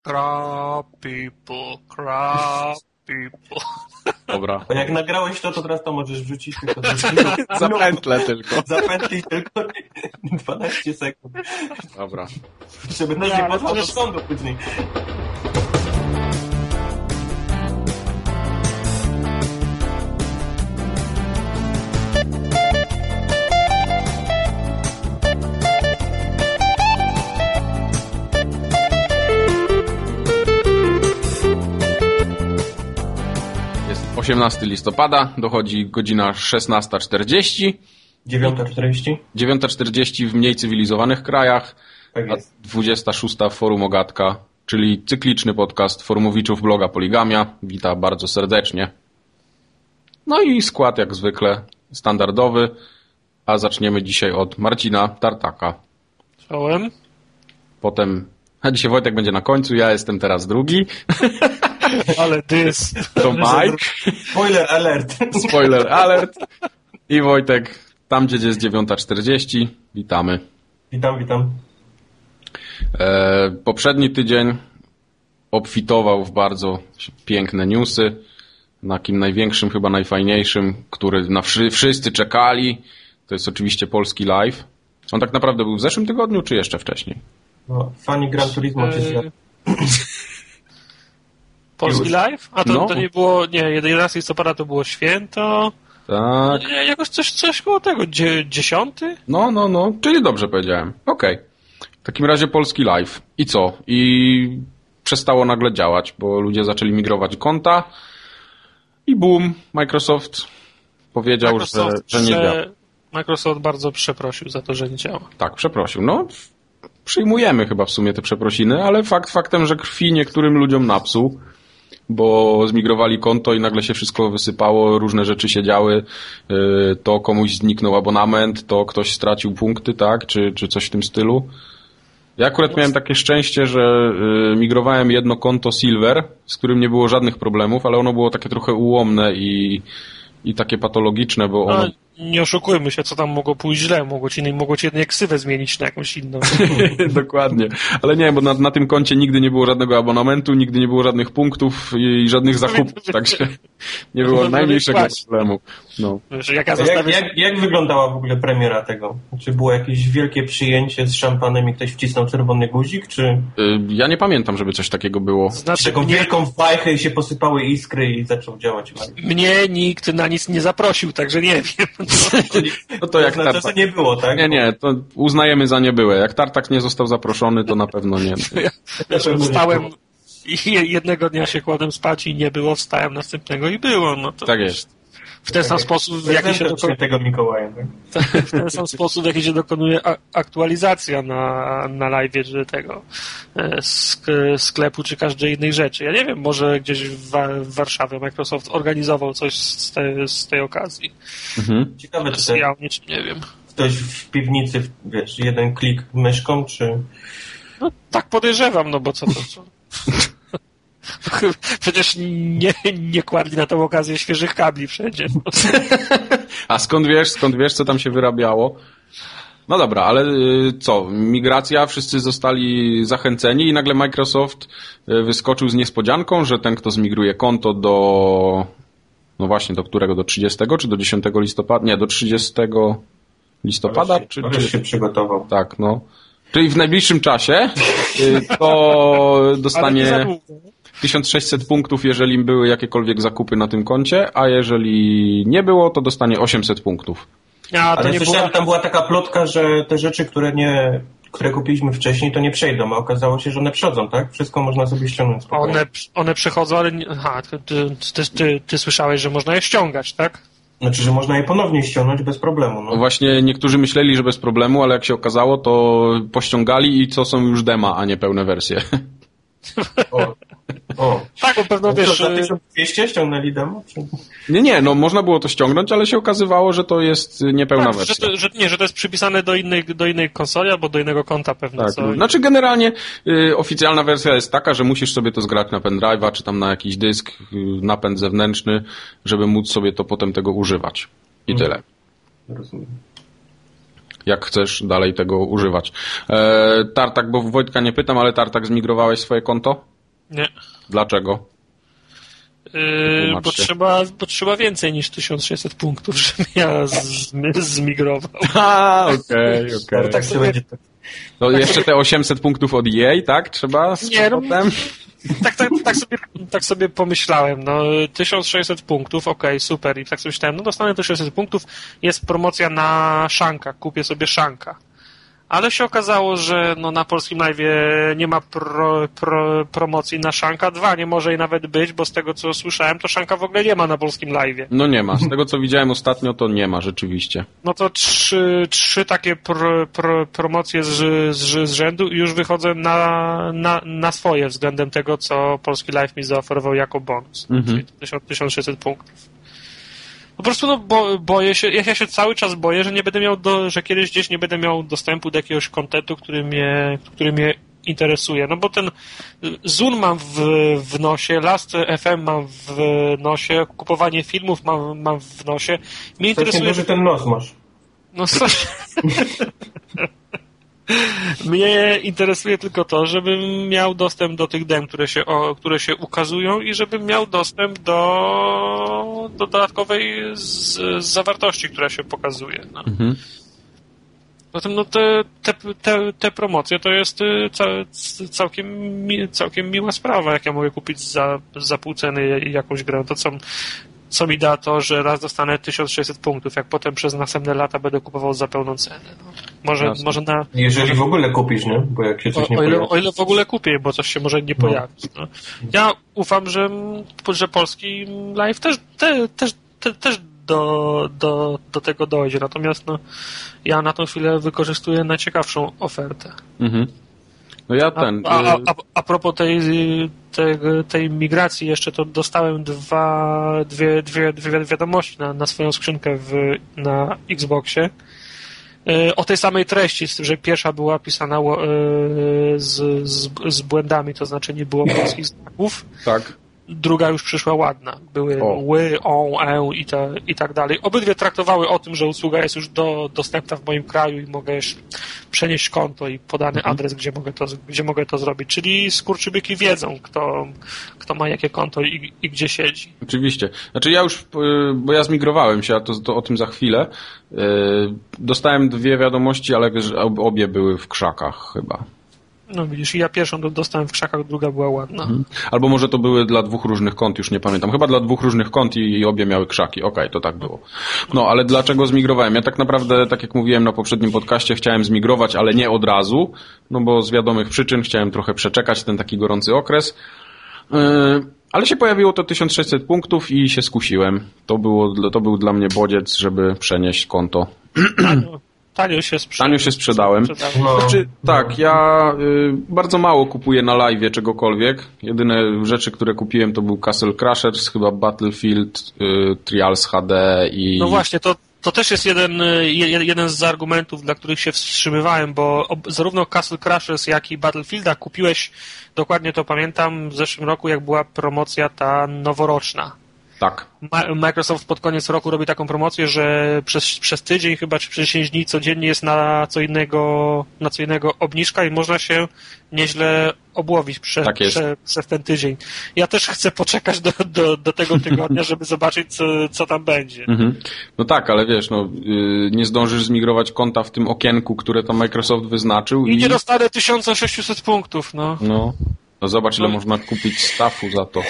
Crab people. Dobra. A jak nagrałeś to teraz to możesz wrzucić tylko Zapętlę tylko. Zapętlić tylko 12 sekund. Dobra. Żeby nas nie pozwał do sądu później. Jest 18 listopada, dochodzi godzina 16:40. 9:40? 9:40 w mniej cywilizowanych krajach, Tak a jest. 26 w Forum Ogatka, czyli cykliczny podcast forumowiczów bloga Poligamia. Witam bardzo serdecznie. No i skład jak zwykle standardowy, a zaczniemy dzisiaj od Marcina Tartaka. Czołem. Potem, a dzisiaj Wojtek będzie na końcu, ja jestem teraz drugi. Ale dys. To Mike. Spoiler alert. Spoiler alert. I Wojtek, tam gdzie jest 9:40. Witamy. Witam. Poprzedni tydzień obfitował w bardzo piękne newsy. Na kim największym, chyba najfajniejszym, który na wszyscy czekali, to jest oczywiście Polski Live. On tak naprawdę był w zeszłym tygodniu, czy jeszcze wcześniej? No, fani Gran Turismo czy świat? Polski Już. Live? A to, No. to nie było, nie, 11 listopada to było święto. Tak. Nie, jakoś coś koło tego, 10? No, czyli dobrze powiedziałem. Okej. W takim razie Polski Live. I co? I przestało nagle działać, bo ludzie zaczęli migrować konta i boom, Microsoft powiedział, że nie działa. Microsoft bardzo przeprosił za to, że nie działa. Tak, przeprosił. No, przyjmujemy chyba w sumie te przeprosiny, ale faktem, że krwi niektórym ludziom napsuł, bo zmigrowali konto i nagle się wszystko wysypało, różne rzeczy się działy, to komuś zniknął abonament, to ktoś stracił punkty, tak, czy coś w tym stylu. Ja akurat miałem takie szczęście, że migrowałem jedno konto Silver, z którym nie było żadnych problemów, ale ono było takie trochę ułomne i takie patologiczne, bo ono... No, nie oszukujmy się, co tam mogło pójść źle. Mogło ci jednej ksywę zmienić na jakąś inną. Dokładnie. Ale nie, bo na tym koncie nigdy nie było żadnego abonamentu, nigdy nie było żadnych punktów i żadnych zakupów, także nie było najmniejszego problemu. No. Wiesz, jak ja zostawię... Jak wyglądała w ogóle premiera tego? Czy było jakieś wielkie przyjęcie z szampanem i ktoś wcisnął czerwony guzik, czy... Ja nie pamiętam, żeby coś takiego było. Znaczy, Taką wielką wajchę i się posypały iskry i zaczął działać. Mnie nikt na nic nie zaprosił, także nie wiem. No to jak znaczy, Tartak... nie było, tak? Nie, to uznajemy za niebyłe. Jak Tartak nie został zaproszony, to na pewno nie. Wstałem i jednego dnia się kładłem spać i nie było, wstałem następnego i było. No to Tak jest. w ten sam sposób, w jaki się Świętego Mikołaja, tak? w ten sam sposób, w jaki się dokonuje aktualizacja na live czy tego sklepu czy każdej innej rzeczy. Ja nie wiem, może gdzieś w Warszawie Microsoft organizował coś z tej okazji. Mhm. Ciekawe, czy Specjalnie, czy nie wiem. ktoś w piwnicy, wiesz, jeden klik myszką, czy... No tak podejrzewam, no bo co to... Co? Przecież nie kładli na tą okazję świeżych kabli wszędzie. A skąd wiesz, co tam się wyrabiało? No dobra, ale co? Migracja, wszyscy zostali zachęceni i nagle Microsoft wyskoczył z niespodzianką, że ten, kto zmigruje konto do... No właśnie, do którego? Do 30 czy do 10 listopada? Nie, do 30 listopada? Czy się przygotował. Tak, no. Czyli w najbliższym czasie to dostanie 1600 punktów, jeżeli były jakiekolwiek zakupy na tym koncie, a jeżeli nie było, to dostanie 800 punktów. Ale słyszałem, tam była taka plotka, że te rzeczy, które kupiliśmy wcześniej, to nie przejdą, a okazało się, że one przechodzą, tak? Wszystko można sobie ściągnąć. One przechodzą, ale... Aha, ty słyszałeś, że można je ściągać, tak? Znaczy, że można je ponownie ściągnąć bez problemu. No. Właśnie niektórzy myśleli, że bez problemu, ale jak się okazało, to pościągali i to są już dema, a nie pełne wersje. O. Tak, bo pewno wiesz... Za 1200 ściągnęli demo? Czy... Nie, no można było to ściągnąć, ale się okazywało, że to jest niepełna wersja. Że to jest przypisane do innej konsoli albo do innego konta pewnie. Tak, znaczy generalnie oficjalna wersja jest taka, że musisz sobie to zgrać na pendrive'a, czy tam na jakiś dysk, napęd zewnętrzny, żeby móc sobie to potem tego używać. I tyle. Rozumiem. Jak chcesz dalej tego używać. Tartak, bo Wojtka nie pytam, ale Tartak, zmigrowałeś swoje konto? Nie. Dlaczego? Bo trzeba więcej niż 1600 punktów, żebym ja zmigrował. Okej. No, tak sobie... To jeszcze te 800 punktów od EA, tak? Trzeba z powrotem? Tak sobie pomyślałem, 1600 punktów, okej, super, i tak sobie myślałem, dostanę 1600 punktów, jest promocja na Shanka, kupię sobie Shanka. Ale się okazało, że na polskim live'ie nie ma promocji na Shanka 2, nie może jej nawet być, bo z tego co słyszałem, to Shanka w ogóle nie ma na polskim live'ie. No nie ma, z tego co widziałem ostatnio, to nie ma rzeczywiście. No to trzy takie promocje z rzędu i już wychodzę na swoje względem tego, co polski live mi zaoferował jako bonus. Czyli 1600 punktów. Po prostu boję się, ja się cały czas boję, że nie będę miał że kiedyś gdzieś nie będę miał dostępu do jakiegoś kontentu, który mnie interesuje. Bo ten Zune mam w nosie, Last FM mam w nosie, kupowanie filmów mam w nosie. Mnie interesuje... duży ten nos masz. Mnie interesuje tylko to, żebym miał dostęp do tych dem, które się ukazują i żebym miał dostęp do dodatkowej zawartości, która się pokazuje. Zatem te promocje to jest całkiem miła sprawa, jak ja mogę kupić za pół ceny jakąś grę. To co mi da to, że raz dostanę 1600 punktów, jak potem przez następne lata będę kupował za pełną cenę. Może na... Jeżeli w ogóle kupisz, nie? Bo jak się coś nie pojawi. O ile w ogóle kupię, bo coś się może nie pojawić. Ja ufam, że polski live też do tego dojdzie. Natomiast ja na tą chwilę wykorzystuję najciekawszą ofertę. Mhm. No ja A propos tej migracji jeszcze, to dostałem dwie wiadomości na swoją skrzynkę na Xboxie o tej samej treści, z tym, że pierwsza była pisana z błędami, to znaczy nie było polskich znaków. Tak. Druga już przyszła ładna. Były i tak dalej. Obydwie traktowały o tym, że usługa jest już dostępna w moim kraju i mogę przenieść konto i podany adres, gdzie mogę to zrobić. Czyli skurczybyki wiedzą, kto ma jakie konto i gdzie siedzi. Oczywiście. Znaczy ja już, bo ja zmigrowałem się, a to o tym za chwilę. Dostałem dwie wiadomości, ale obie były w krzakach chyba. No widzisz, ja pierwszą dostałem w krzakach, druga była ładna. Albo może to były dla dwóch różnych kont, już nie pamiętam. Chyba dla dwóch różnych kont i obie miały krzaki. Okej, to tak było. No, ale dlaczego zmigrowałem? Ja tak naprawdę, tak jak mówiłem na poprzednim podcaście, chciałem zmigrować, ale nie od razu, bo z wiadomych przyczyn chciałem trochę przeczekać ten taki gorący okres. Ale się pojawiło to 1600 punktów i się skusiłem. To był dla mnie bodziec, żeby przenieść konto. Tanio się sprzedałem. Znaczy, tak, ja bardzo mało kupuję na live'ie czegokolwiek. Jedyne rzeczy, które kupiłem, to był Castle Crashers, chyba Battlefield, Trials HD i... No właśnie, to też jest jeden z argumentów, dla których się wstrzymywałem, bo zarówno Castle Crashers, jak i Battlefielda kupiłeś, dokładnie to pamiętam, w zeszłym roku, jak była promocja ta noworoczna. Tak. Microsoft pod koniec roku robi taką promocję, że przez tydzień chyba, czy przez 10 dni codziennie jest na co innego obniżka i można się nieźle obłowić przez ten tydzień. Ja też chcę poczekać do tego tygodnia, żeby zobaczyć, co tam będzie. No tak, ale wiesz, nie zdążysz zmigrować konta w tym okienku, które tam Microsoft wyznaczył. I nie dostanę 1600 punktów, No zobacz, ile można kupić staffu za to.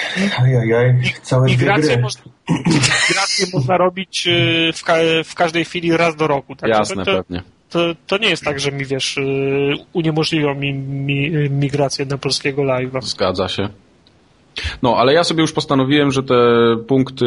Migrację można robić w każdej chwili raz do roku. Tak? Jasne, pewnie. To nie jest tak, że mi, uniemożliwią mi migrację na polskiego live'a. Zgadza się. No, ale ja sobie już postanowiłem, że te punkty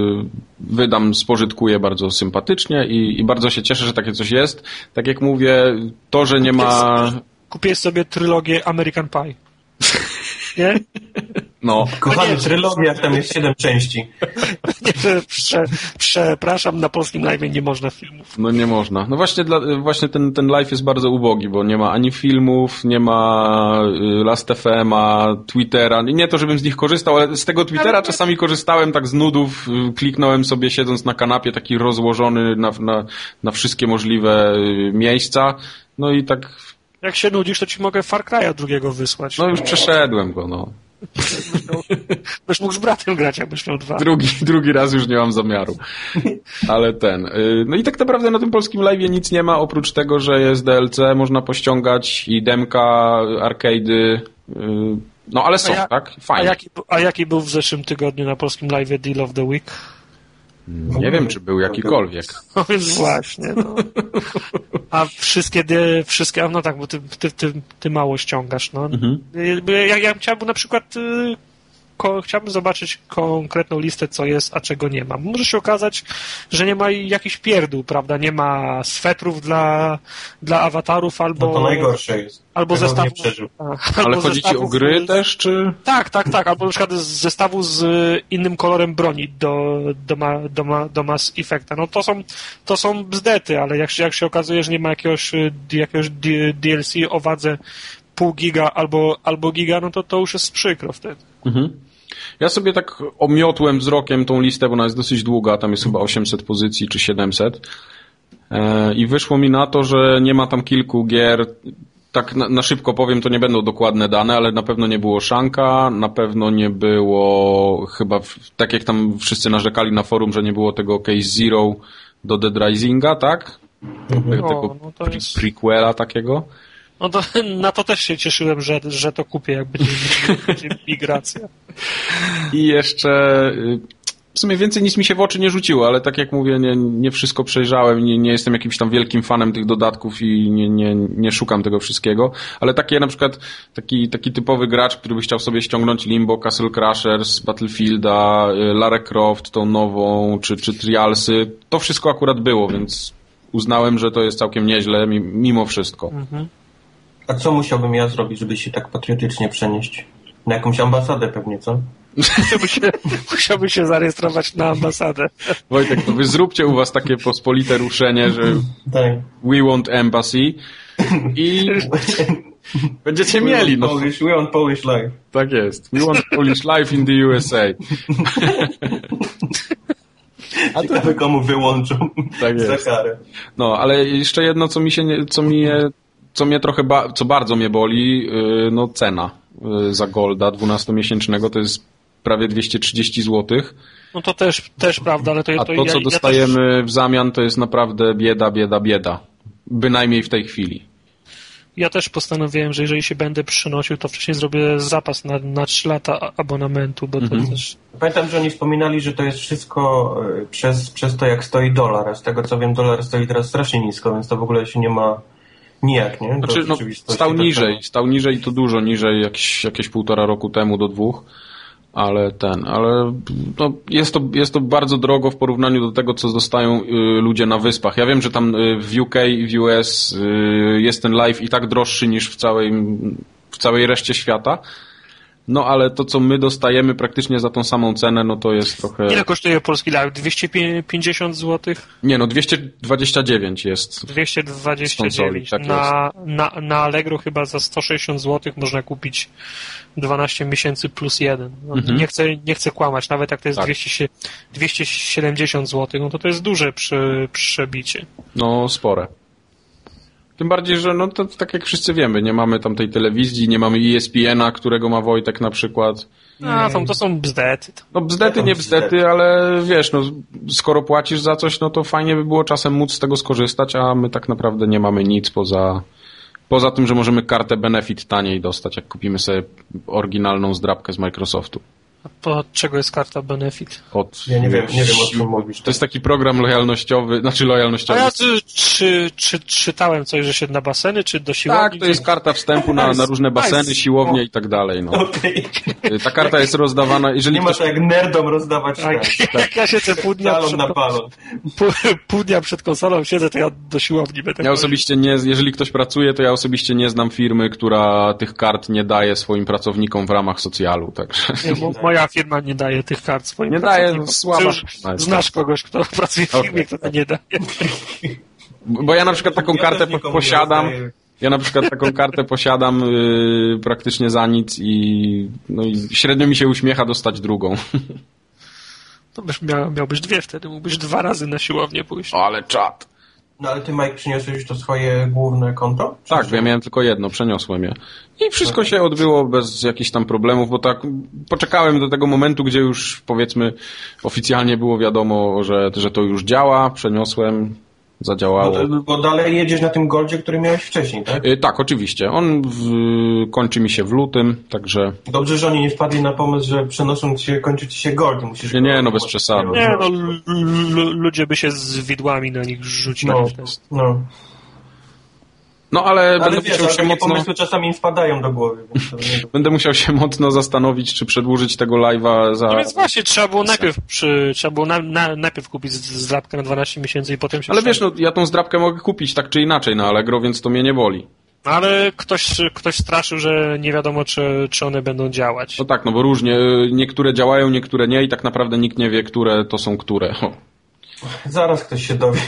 spożytkuję bardzo sympatycznie i bardzo się cieszę, że takie coś jest. Tak jak mówię, to, że nie ma... Kupię sobie trylogię American Pie. Nie? No. Kochany, trylogia, tam jest 7 części. Przepraszam, na polskim live nie można filmów. No nie można. No właśnie ten live jest bardzo ubogi, bo nie ma ani filmów, nie ma Last.fm-a, Twittera. Nie to, żebym z nich korzystał, ale z tego Twittera czasami korzystałem tak z nudów, kliknąłem sobie siedząc na kanapie, taki rozłożony na wszystkie możliwe miejsca. No i tak... Jak się nudzisz, to ci mogę Far Cry'a drugiego wysłać. No już przeszedłem go, Byś mógł z bratem grać, jakbyś miał 2. Drugi raz już nie mam zamiaru. Ale no i tak naprawdę na tym polskim live'ie nic nie ma, oprócz tego, że jest DLC, można pościągać i demka, arcade'y, no ale są, tak? Fajnie. A jaki był w zeszłym tygodniu na polskim live'ie Deal of the Week? Nie wiem, czy był jakikolwiek. No więc właśnie, no. A wszystkie, no tak, bo ty mało ściągasz, no. Ja chciałbym na przykład chciałbym zobaczyć konkretną listę, co jest, a czego nie ma. Może się okazać, że nie ma jakichś pierdół, prawda? Nie ma swetrów dla awatarów, albo... No to najgorsze jest. Albo zestawu... Ale chodzi ci o gry też, czy... Tak. Albo na przykład zestawu z innym kolorem broni do Mass Effecta. No to są bzdety, ale jak się okazuje, że nie ma jakiegoś DLC o wadze pół giga albo giga, no to już jest przykro wtedy. Ja sobie tak omiotłem wzrokiem tą listę, bo ona jest dosyć długa, tam jest chyba 800 pozycji czy 700 i wyszło mi na to, że nie ma tam kilku gier, tak na szybko powiem, to nie będą dokładne dane, ale na pewno nie było Shanka, na pewno nie było chyba, tak jak tam wszyscy narzekali na forum, że nie było tego Case Zero do Dead Risinga, tak? Tego prequela takiego. No to na to też się cieszyłem, że to kupię, jak będzie migracja. I jeszcze w sumie więcej nic mi się w oczy nie rzuciło, ale tak jak mówię, nie wszystko przejrzałem, nie jestem jakimś tam wielkim fanem tych dodatków i nie szukam tego wszystkiego, ale takie na przykład taki typowy gracz, który by chciał sobie ściągnąć Limbo, Castle Crashers, Battlefielda, Lara Croft, tą nową, czy Trialsy, to wszystko akurat było, więc uznałem, że to jest całkiem nieźle mimo wszystko. A co musiałbym ja zrobić, żeby się tak patriotycznie przenieść? Na jakąś ambasadę pewnie, co? Musiałby się zarejestrować na ambasadę. Wojtek, to wy zróbcie u was takie pospolite ruszenie, że tak. We want embassy i będziecie mieli. No. We want Polish life. Tak jest. We want Polish life in the USA. A ciekawe komu wyłączą za karę. No, ale jeszcze jedno, co bardzo mnie boli, no cena za Golda 12-miesięcznego to jest prawie 230 zł. No to też prawda, ale A to, co dostajemy w zamian, to jest naprawdę bieda. Bynajmniej w tej chwili. Ja też postanowiłem, że jeżeli się będę przynosił, to wcześniej zrobię zapas na 3 lata abonamentu, bo to też... Pamiętam, że oni wspominali, że to jest wszystko przez to, jak stoi dolar. A z tego, co wiem, dolar stoi teraz strasznie nisko, więc to w ogóle się nie ma nijak, nie? Znaczy, stał niżej to dużo, niżej jakieś 1,5 roku temu do 2, ale no, jest to bardzo drogo w porównaniu do tego, co dostają ludzie na wyspach. Ja wiem, że tam w UK i w US jest ten live i tak droższy niż w całej reszcie świata. No ale to, co my dostajemy praktycznie za tą samą cenę, no to jest trochę... Ile kosztuje polski live? 250 zł? Nie, no 229 jest. 229. Konsoli, tak na Allegro chyba za 160 zł można kupić 12 miesięcy plus 1. No, nie chcę kłamać, nawet jak to jest 270 zł, no to jest duże przebicie. No, spore. Tym bardziej, że no to tak jak wszyscy wiemy, nie mamy tam tej telewizji, nie mamy ESPN-a, którego ma Wojtek na przykład. To są bzdety. No bzdety, nie bzdety, ale wiesz, no skoro płacisz za coś, no to fajnie by było czasem móc z tego skorzystać, a my tak naprawdę nie mamy nic poza tym, że możemy kartę Benefit taniej dostać, jak kupimy sobie oryginalną zdrabkę z Microsoftu. A od czego jest karta Benefit? Ja nie wiem o czym mówisz. To jest taki program lojalnościowy. A ja czytałem coś, że się na baseny, czy do siłowni? Tak, to jest karta wstępu na różne baseny, siłownie i tak dalej. No. Okay. Ta karta jest rozdawana... Nie ma to jak nerdom rozdawać tak. Ja siedzę pół dnia przed konsolą siedzę, to ja do siłowni będę Ja osobiście jeżeli ktoś pracuje, to ja osobiście nie znam firmy, która tych kart nie daje swoim pracownikom w ramach socjalu. Także... Moja firma nie daje tych kart swoim pracownikom. Nie daje, słaba. Znasz kogoś, kto pracuje w firmie, która nie daje. Bo ja na przykład taką kartę posiadam. Ja na przykład taką kartę posiadam praktycznie za nic i średnio mi się uśmiecha dostać drugą. To miałbyś 2 wtedy, mógłbyś 2 razy na siłownię pójść. Ale czad. No ale ty, Mike, przyniosłeś już to swoje główne konto? Tak, ja miałem tylko jedno, przeniosłem je. I wszystko się odbyło bez jakichś tam problemów, bo tak poczekałem do tego momentu, gdzie już powiedzmy oficjalnie było wiadomo, że to już działa, przeniosłem, zadziałało. Bo dalej jedziesz na tym Goldzie, który miałeś wcześniej, tak? Tak, oczywiście. On kończy mi się w lutym, także... Dobrze, że oni nie wpadli na pomysł, że przenosząc się, kończy ci się Gold. Musisz bez przesady. Nie, no ludzie by się z widłami na nich rzucili. No ale będę wiesz, musiał się mocno... pomysły czasami im wpadają do głowy. Więc Będę musiał się mocno zastanowić, czy przedłużyć tego live'a za... No więc właśnie, trzeba było najpierw kupić zdrabkę na 12 miesięcy i potem się... Ale wiesz, no ja tą zdrabkę mogę kupić tak czy inaczej na Allegro, więc to mnie nie boli. Ale ktoś straszył, że nie wiadomo, czy one będą działać. No tak, no bo różnie. Niektóre działają, niektóre nie i tak naprawdę nikt nie wie, które to są które. Zaraz ktoś się dowie.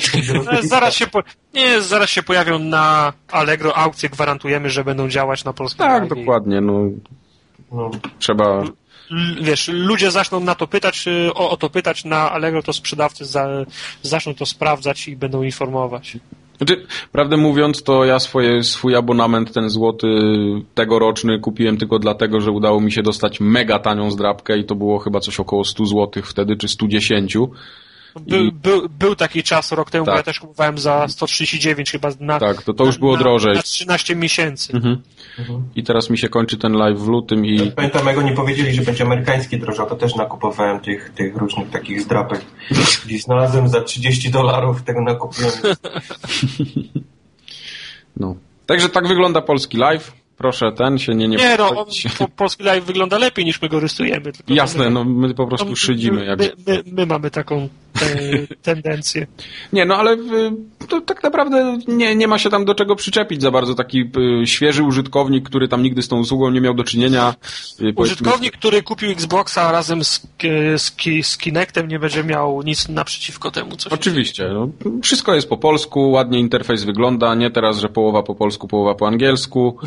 Zaraz się pojawią na Allegro aukcje, gwarantujemy, że będą działać na polskim Tak, live. dokładnie. No. Trzeba... Wiesz, ludzie zaczną na to pytać, o to pytać na Allegro, to sprzedawcy zaczną to sprawdzać i będą informować. Znaczy, prawdę mówiąc, to ja swój abonament, ten złoty tegoroczny, kupiłem tylko dlatego, że udało mi się dostać mega tanią zdrabkę i to było chyba coś około 100 zł wtedy, czy 110. Był taki czas rok temu, tak. bo ja też kupowałem za 139 chyba na... Tak, to już było drożej. Na 13 miesięcy. I teraz mi się kończy ten live w lutym i... Pamiętam, jak oni powiedzieli, że będzie amerykański drożdżał, to też nakupowałem tych różnych takich zdrapek. Gdzieś znalazłem za $30, tego nakupiłem. No. Także tak wygląda polski live. Proszę, się nie polski live wygląda lepiej niż my go rysujemy. Jasne, my po prostu szydzimy. My mamy taką tendencję. Nie, no ale to tak naprawdę nie ma się tam do czego przyczepić za bardzo. Taki świeży użytkownik, który tam nigdy z tą usługą nie miał do czynienia. Użytkownik, który kupił Xboxa razem z Kinectem, nie będzie miał nic naprzeciwko temu. Oczywiście. No, wszystko jest po polsku, ładnie interfejs wygląda, nie teraz, że połowa po polsku, połowa po angielsku.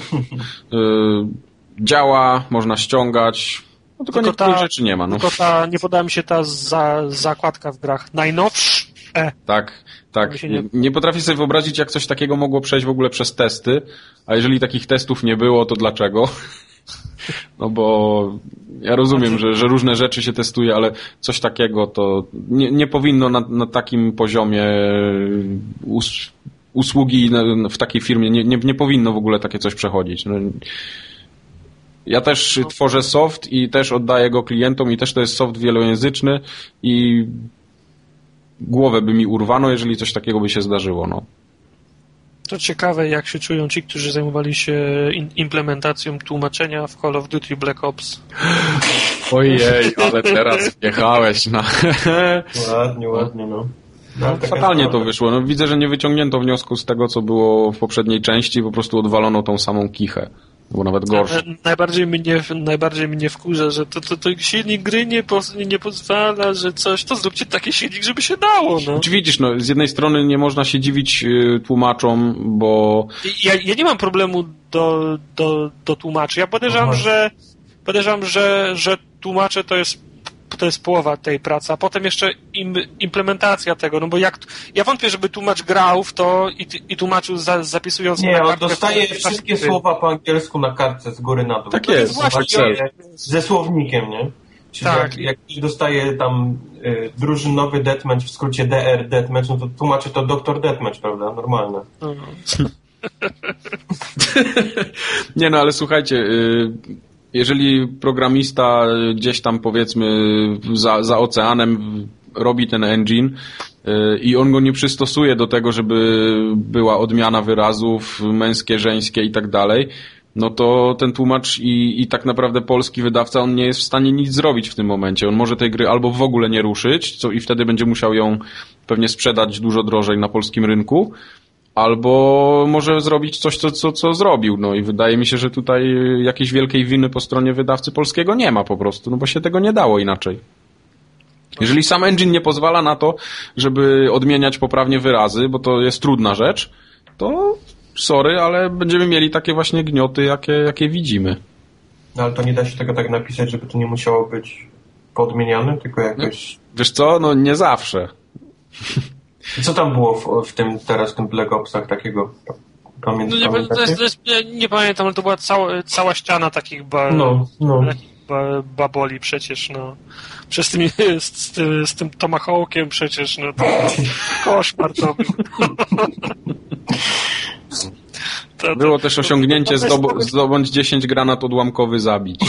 Działa, można ściągać. No, tylko niektórych rzeczy nie ma. No. Tylko nie podoba mi się ta zakładka w grach. Najnowsze. Tak. Nie potrafię sobie wyobrazić, jak coś takiego mogło przejść w ogóle przez testy, a jeżeli takich testów nie było, to dlaczego? No bo ja rozumiem, że różne rzeczy się testuje, ale coś takiego to nie powinno na takim poziomie usługi w takiej firmie, nie powinno w ogóle takie coś przechodzić. No, ja też tworzę soft i też oddaję go klientom i też to jest soft wielojęzyczny i głowę by mi urwano, jeżeli coś takiego by się zdarzyło. No. To ciekawe, jak się czują ci, którzy zajmowali się implementacją tłumaczenia w Call of Duty Black Ops. Ojej, ale teraz wjechałeś na... Ładnie, no. Fatalnie to wyszło. No, widzę, że nie wyciągnięto wniosku z tego, co było w poprzedniej części, po prostu odwalono tą samą kichę. Było nawet gorsze. Najbardziej mnie wkurza, że to silnik gry nie pozwala, że coś, to zróbcie taki silnik, żeby się dało. No. Czy widzisz, no, z jednej strony nie można się dziwić tłumaczom, bo... Ja nie mam problemu do tłumaczy. Ja podejrzewam, że tłumacze to jest połowa tej pracy, a potem jeszcze implementacja tego, no bo ja wątpię, żeby tłumacz grał w to i tłumaczył zapisując na kartkę. Nie, dostaje wszystkie słowa po angielsku na kartce z góry na dół. Tak jest. Właśnie ze słownikiem, nie? Czyli tak. Jak dostaje tam drużynowy deathmatch, w skrócie DR deathmatch, no to tłumaczy to Dr. Deathmatch, prawda? Normalne. Nie no, ale słuchajcie... Jeżeli programista gdzieś tam powiedzmy za oceanem robi ten engine i on go nie przystosuje do tego, żeby była odmiana wyrazów męskie, żeńskie i tak dalej, no to ten tłumacz i tak naprawdę polski wydawca, on nie jest w stanie nic zrobić w tym momencie. On może tej gry albo w ogóle nie ruszyć, i wtedy będzie musiał ją pewnie sprzedać dużo drożej na polskim rynku, albo może zrobić coś, co zrobił. No i wydaje mi się, że tutaj jakiejś wielkiej winy po stronie wydawcy polskiego nie ma po prostu, no bo się tego nie dało inaczej. Jeżeli sam engine nie pozwala na to, żeby odmieniać poprawnie wyrazy, bo to jest trudna rzecz, to sorry, ale będziemy mieli takie właśnie gnioty, jakie widzimy. No ale to nie da się tego tak napisać, żeby to nie musiało być podmieniane, tylko jakoś... Wiesz co? No nie zawsze. Co tam było w tym Black Opsach takiego? Nie pamiętam, ale to była cała ściana takich baboli przecież, no. Z tym Tomahawkiem przecież, no to koszmar to był. Było też osiągnięcie zdobądź 10 granat odłamkowy zabić.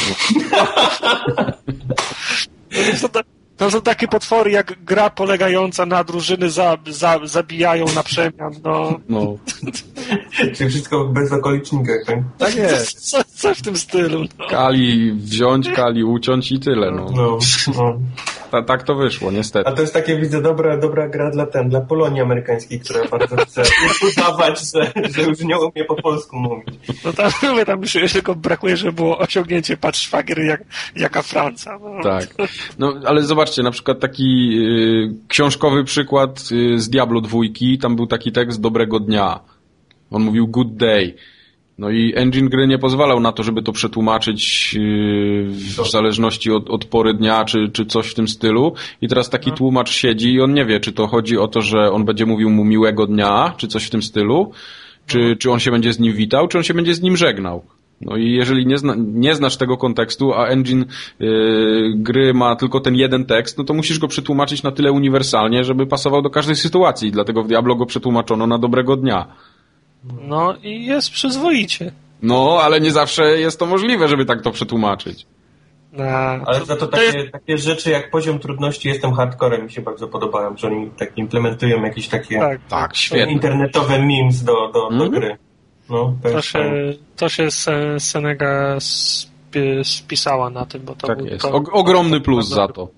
To są takie potwory jak gra polegająca na drużyny zabijają na przemian, no. Czyli wszystko bez okolicznika, tak? Tak jest. Coś w tym stylu. No. Kali wziąć, Kali uciąć i tyle, no. Tak to wyszło, niestety. A to jest takie, widzę, dobra gra dla Polonii amerykańskiej, która bardzo chce udawać, że już nie umie po polsku mówić. No tam już tylko brakuje, żeby było osiągnięcie patrz szwagier jaka Francja. No. Tak. No, ale zobaczcie, na przykład taki książkowy przykład z Diablo 2, tam był taki tekst dobrego dnia. On mówił good day. No i engine gry nie pozwalał na to, żeby to przetłumaczyć w zależności od pory dnia, czy coś w tym stylu. I teraz taki tłumacz siedzi i on nie wie, czy to chodzi o to, że on będzie mówił mu miłego dnia, czy coś w tym stylu, czy on się będzie z nim witał, czy on się będzie z nim żegnał. No i jeżeli nie znasz tego kontekstu, a engine gry ma tylko ten jeden tekst, no to musisz go przetłumaczyć na tyle uniwersalnie, żeby pasował do każdej sytuacji. I dlatego w Diablo go przetłumaczono na dobrego dnia. No i jest przyzwoicie. No, ale nie zawsze jest to możliwe, żeby tak to przetłumaczyć. Ale za to takie rzeczy jak poziom trudności jestem hardcorem mi się bardzo podobają, że oni tak implementują jakieś takie świetnie. internetowe memes do gry. No, to się Senega spisała na tym, bo to tak był jest. Ogromny plus za to.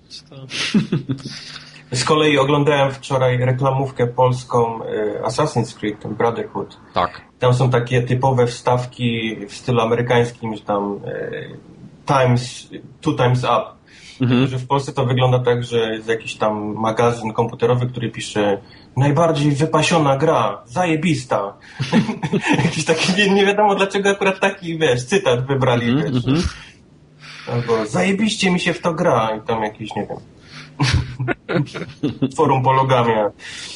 Z kolei oglądałem wczoraj reklamówkę polską Assassin's Creed, ten Brotherhood. Tak. Tam są takie typowe wstawki w stylu amerykańskim, że tam two times up. Że w Polsce to wygląda tak, że jest jakiś tam magazyn komputerowy, który pisze najbardziej wypasiona gra, zajebista. Jakiś taki, nie wiadomo dlaczego akurat taki, cytat wybrali, Albo zajebiście mi się w to gra i tam jakiś, nie wiem. Forum Pologamia.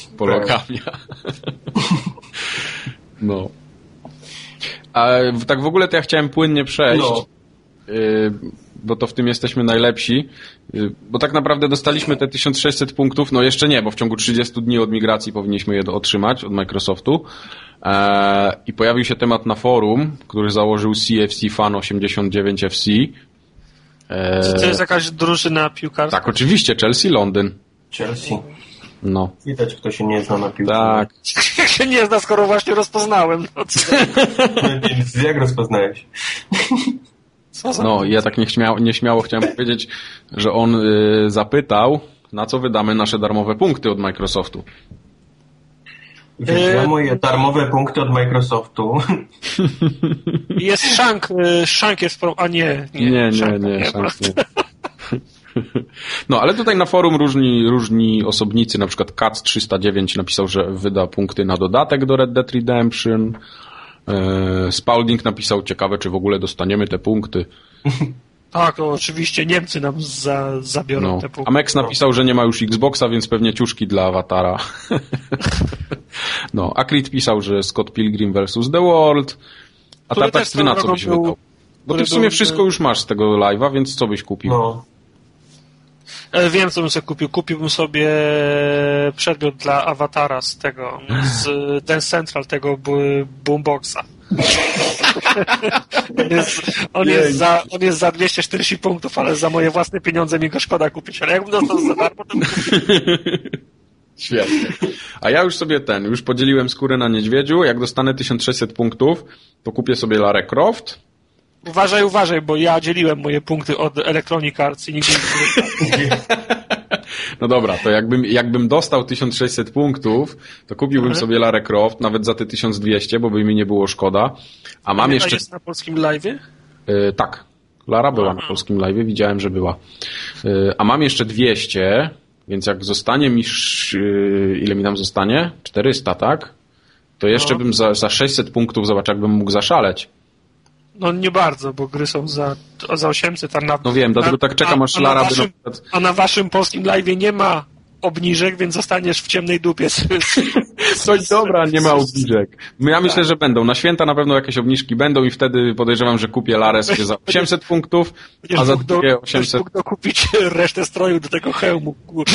No. A tak w ogóle to ja chciałem płynnie przejść, bo to w tym jesteśmy najlepsi, bo tak naprawdę dostaliśmy te 1600 punktów, no jeszcze nie, bo w ciągu 30 dni od migracji powinniśmy je otrzymać od Microsoftu. I pojawił się temat na forum, który założył CFC Fan 89 FC. Czy to jest jakaś drużyna piłkarska? Tak, oczywiście, Chelsea, Londyn. Chelsea. No. Widać, kto się nie zna na piłce. Tak. Jak się nie zna, skoro właśnie rozpoznałem. Jak rozpoznałeś? No, ja tak nieśmiało chciałem powiedzieć, że on zapytał, na co wydamy nasze darmowe punkty od Microsoftu. Ja moje darmowe punkty od Microsoftu. Jest Shank jest a nie. Nie, Shank nie. No, ale tutaj na forum różni osobnicy, na przykład Katz309 napisał, że wyda punkty na dodatek do Red Dead Redemption. Spalding napisał, ciekawe, czy w ogóle dostaniemy te punkty. Tak, no, oczywiście Niemcy nam zabiorą te punkty. A Max napisał, że nie ma już Xboxa, więc pewnie ciuszki dla awatara. No, Akrit pisał, że Scott Pilgrim vs. The World. A Tartak, ty na co byś wydał? Bo ty w sumie wszystko już masz z tego live'a, więc co byś kupił? No. Wiem, co bym sobie kupił. Kupiłbym sobie przedmiot dla awatara z tego, z Dance Central, tego boomboxa. On jest za 240 punktów, ale za moje własne pieniądze mi go szkoda kupić. Ale jakbym dostał za darmo, to Świetnie. A ja już sobie już podzieliłem skórę na niedźwiedziu. Jak dostanę 1600 punktów, to kupię sobie Lara Croft. Uważaj, bo ja dzieliłem moje punkty od Electronic Arts i nigdy nie. No dobra, to jakbym dostał 1600 punktów, to kupiłbym sobie Lara Croft, nawet za te 1200, bo by mi nie było szkoda. A mam jeszcze... jest na polskim live'ie? Tak. Lara była na polskim live'ie, widziałem, że była. A mam jeszcze 200, więc jak zostanie mi... Ile mi tam zostanie? 400, tak? To jeszcze bym za 600 punktów, zobacz, jakbym mógł zaszaleć. No nie bardzo, bo gry są za 800, No wiem, dlatego tak czekam, aż Lara by na przykład... A na waszym polskim live'ie nie ma obniżek, więc zostaniesz w ciemnej dupie. Coś dobra, nie ma obniżek. Ja myślę, że będą. Na święta na pewno jakieś obniżki będą i wtedy podejrzewam, że kupię Larę sobie za 800 punktów, a za drugie 800... Mógł kupić resztę stroju do tego hełmu.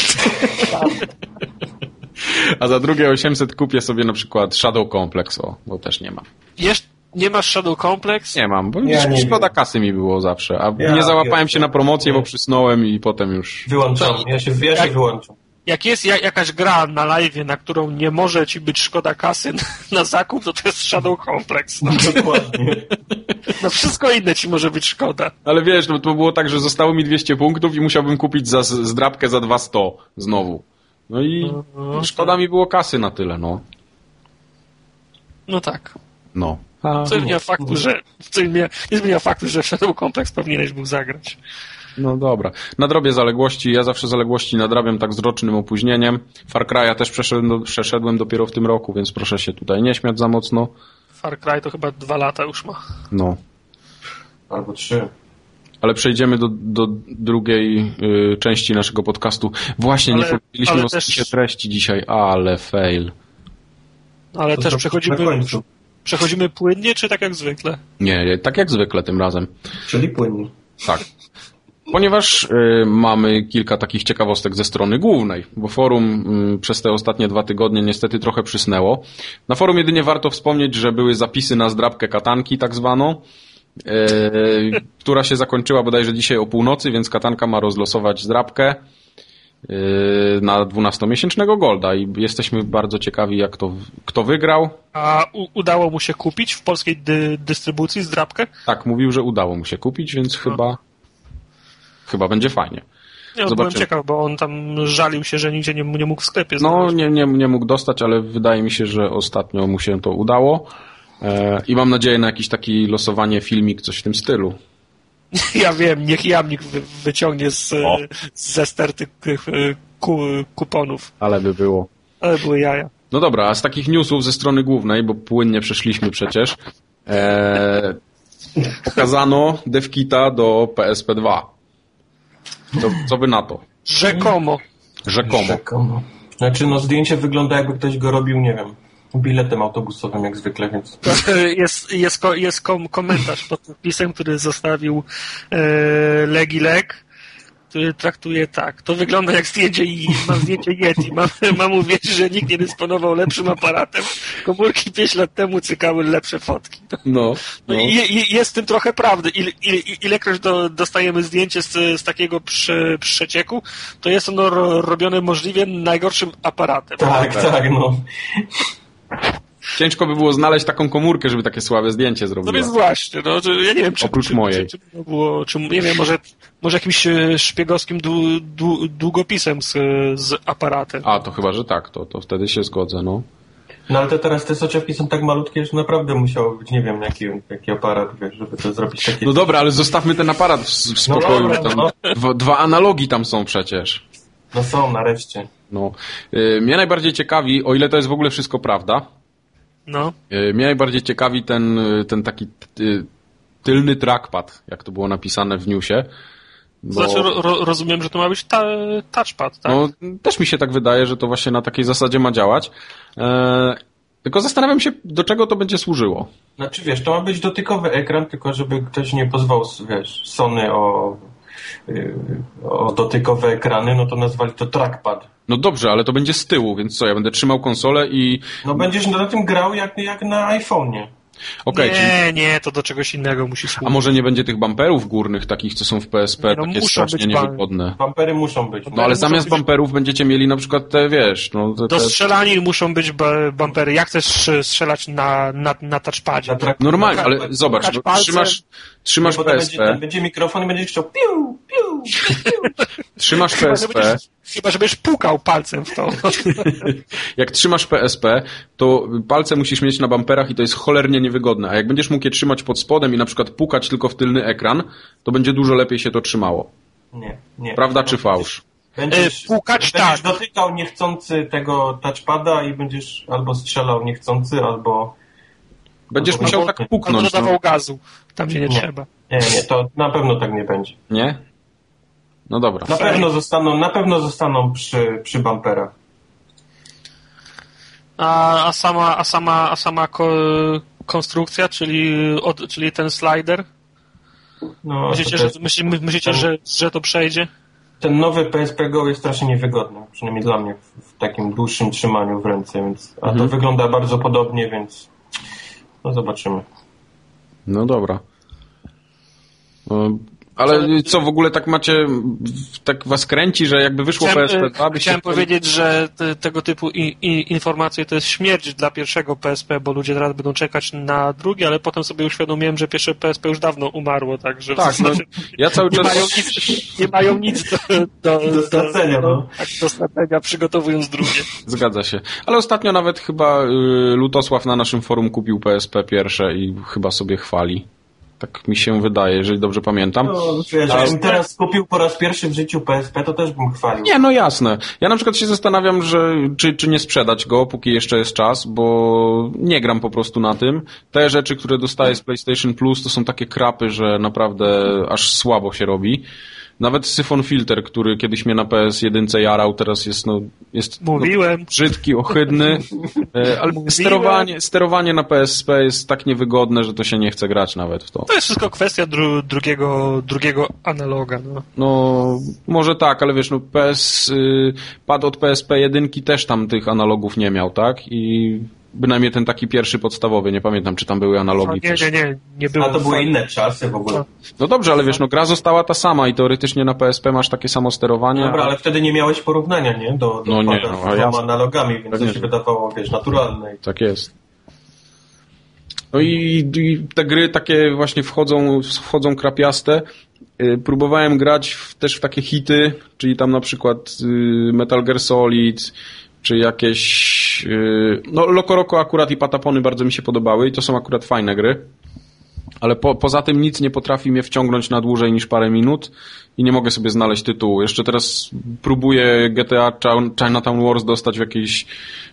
A za drugie 800 kupię sobie na przykład Shadow Complex, bo też nie mam. Nie masz Shadow Complex? Nie mam, bo szkoda kasy mi było zawsze, a nie załapałem się na promocję, bo przysnąłem i potem już... Wyłączam, ja się wyłączam. Jak jest jakaś gra na live, na którą nie może ci być szkoda kasy na zakup, to jest Shadow Complex. No dokładnie. No wszystko inne ci może być szkoda. Ale wiesz, no to było tak, że zostało mi 200 punktów i musiałbym kupić zdrabkę za 200 znowu. No i szkoda mi było kasy na tyle, no. No tak. No. Co nie zmienia faktu, że Shadow Complex powinieneś był zagrać. No dobra. Nadrobię zaległości. Ja zawsze zaległości nadrabiam tak z rocznym opóźnieniem. Far Cry'a też przeszedłem dopiero w tym roku, więc proszę się tutaj nie śmiać za mocno. Far Cry to chyba 2 lata już ma. No. Albo 3. Ale przejdziemy do drugiej części naszego podcastu. Właśnie, nie powiedzieliśmy o spisie treści dzisiaj, ale fail. Ale to też przechodzimy płynnie, czy tak jak zwykle? Nie, tak jak zwykle tym razem. Czyli płynnie. Tak. Ponieważ mamy kilka takich ciekawostek ze strony głównej, bo forum przez te ostatnie 2 tygodnie niestety trochę przysnęło. Na forum jedynie warto wspomnieć, że były zapisy na zdrabkę katanki tak zwaną, która się zakończyła bodajże dzisiaj o północy, więc katanka ma rozlosować zdrabkę na 12-miesięcznego Golda i jesteśmy bardzo ciekawi, kto wygrał. A udało mu się kupić w polskiej dystrybucji zdrabkę? Tak, mówił, że udało mu się kupić, więc chyba będzie fajnie. Ja byłem ciekaw, bo on tam żalił się, że nigdzie nie mógł w sklepie znaleźć. No, nie mógł dostać, ale wydaje mi się, że ostatnio mu się to udało. I mam nadzieję na jakiś taki losowanie filmik, coś w tym stylu. Ja wiem, niech Jamnik wyciągnie ze sterty kuponów. Ale by było. Ale były jaja. No dobra, a z takich newsów ze strony głównej, bo płynnie przeszliśmy przecież, pokazano devkita do PSP2. Co by na to? Rzekomo. Znaczy, zdjęcie wygląda, jakby ktoś go robił, nie wiem, biletem autobusowym jak zwykle, więc... Jest komentarz pod wpisem, który zostawił Legilek, który traktuje tak. To wygląda jak zdjęcie i mam zdjęcie Yeti. Mam uwierzyć, że nikt nie dysponował lepszym aparatem. Komórki 5 lat temu cykały lepsze fotki. No. Jest w tym trochę prawdy. Ilekroć dostajemy zdjęcie z takiego przecieku, to jest ono robione możliwie najgorszym aparatem. Tak, no. Ciężko by było znaleźć taką komórkę, żeby takie słabe zdjęcie zrobiła. No więc właśnie, ja nie wiem, oprócz mojej. Czy nie wiem, może jakimś szpiegowskim długopisem z aparatem. A, to chyba, że tak, to wtedy się zgodzę, no. No ale to teraz te soczewki są tak malutkie, że naprawdę musiało być, nie wiem, jaki aparat, wiesz, żeby to zrobić takie... No dobra, ale zostawmy ten aparat w spokoju. No dobra, tam 2 analogi tam są przecież. No są, nareszcie. No. Mnie najbardziej ciekawi, o ile to jest w ogóle wszystko prawda, no. Mnie najbardziej ciekawi ten taki tylny trackpad, jak to było napisane w newsie. Bo... Znaczy, rozumiem, że to ma być touchpad, tak? No, też mi się tak wydaje, że to właśnie na takiej zasadzie ma działać. Tylko zastanawiam się, do czego to będzie służyło. Znaczy, wiesz, to ma być dotykowy ekran, tylko żeby ktoś nie pozwał, wiesz, Sony o dotykowe ekrany, no to nazwali to trackpad. No dobrze, ale to będzie z tyłu, więc co, ja będę trzymał konsolę i... No będziesz na tym grał jak na iPhone'ie. Okay, nie, to do czegoś innego musi służyć. A może nie będzie tych bumperów górnych, takich, co są w PSP, takie strasznie niewygodne? Bumpery muszą być. No ale zamiast bumperów będziecie mieli na przykład te, wiesz... Do strzelanin muszą być bumpery. Jak chcesz strzelać na touchpadzie? Normalnie, ale zobacz, trzymasz PSP... Będzie mikrofon i będziesz chciał piu, piu, piu. Trzymasz PSP... Chyba, żebyś pukał palcem w to. Jak trzymasz PSP, to palce musisz mieć na bumperach i to jest cholernie niewygodne. A jak będziesz mógł je trzymać pod spodem i na przykład pukać tylko w tylny ekran, to będzie dużo lepiej się to trzymało. Nie. Prawda czy fałsz? Będziesz tak. dotykał niechcący tego touchpada i będziesz albo strzelał niechcący, albo... Będziesz musiał tak puknąć. Albo dodawał gazu, tam gdzie nie trzeba. Nie, to na pewno tak nie będzie. Nie? No dobra. Na pewno zostaną przy bumperach. A sama konstrukcja, czyli ten slider? No, myślicie, że to przejdzie? Ten nowy PSP Go jest strasznie niewygodny, przynajmniej dla mnie w takim dłuższym trzymaniu w ręce, więc to wygląda bardzo podobnie, więc no zobaczymy. No dobra. Ale co, w ogóle tak macie, tak was kręci, że jakby wyszło PSP 2? Chciałem powiedzieć, że tego typu informacje to jest śmierć dla pierwszego PSP, bo ludzie teraz będą czekać na drugie, ale potem sobie uświadomiłem, że pierwsze PSP już dawno umarło, także tak, no, ja cały czas... nie mają nic do stracenia, do stracenia, przygotowując drugie. Zgadza się. Ale ostatnio nawet chyba Lutosław na naszym forum kupił PSP pierwsze i chyba sobie chwali. Tak mi się wydaje, jeżeli dobrze pamiętam. No, jakbym teraz kupił po raz pierwszy w życiu PSP, to też bym chwalił. Nie, no jasne. Ja na przykład się zastanawiam, czy nie sprzedać go, póki jeszcze jest czas, bo nie gram po prostu na tym. Te rzeczy, które dostaję z PlayStation Plus, to są takie krapy, że naprawdę aż słabo się robi. Nawet Syphon Filter, który kiedyś mnie na PS1 jarał, teraz jest brzydki, ohydny, ale sterowanie na PSP jest tak niewygodne, że to się nie chce grać nawet w to. To jest wszystko kwestia drugiego analoga. No może tak, ale wiesz, pad od PSP 1 też tam tych analogów nie miał, tak? I bynajmniej ten taki pierwszy podstawowy, nie pamiętam, czy tam były analogi. Nie było. A to były inne czasy w ogóle. No dobrze, ale wiesz, gra została ta sama i teoretycznie na PSP masz takie samo sterowanie. Dobra, ale wtedy nie miałeś porównania, nie? Do dwoma analogami, więc to się wydawało, naturalne. Tak jest. No i te gry takie właśnie wchodzą krapiaste. Próbowałem grać też w takie hity, czyli tam na przykład Metal Gear Solid, czy jakieś... Loco Roco akurat i Patapony bardzo mi się podobały i to są akurat fajne gry. Ale poza tym nic nie potrafi mnie wciągnąć na dłużej niż parę minut i nie mogę sobie znaleźć tytułu. Jeszcze teraz próbuję GTA Chinatown Wars dostać w jakiejś...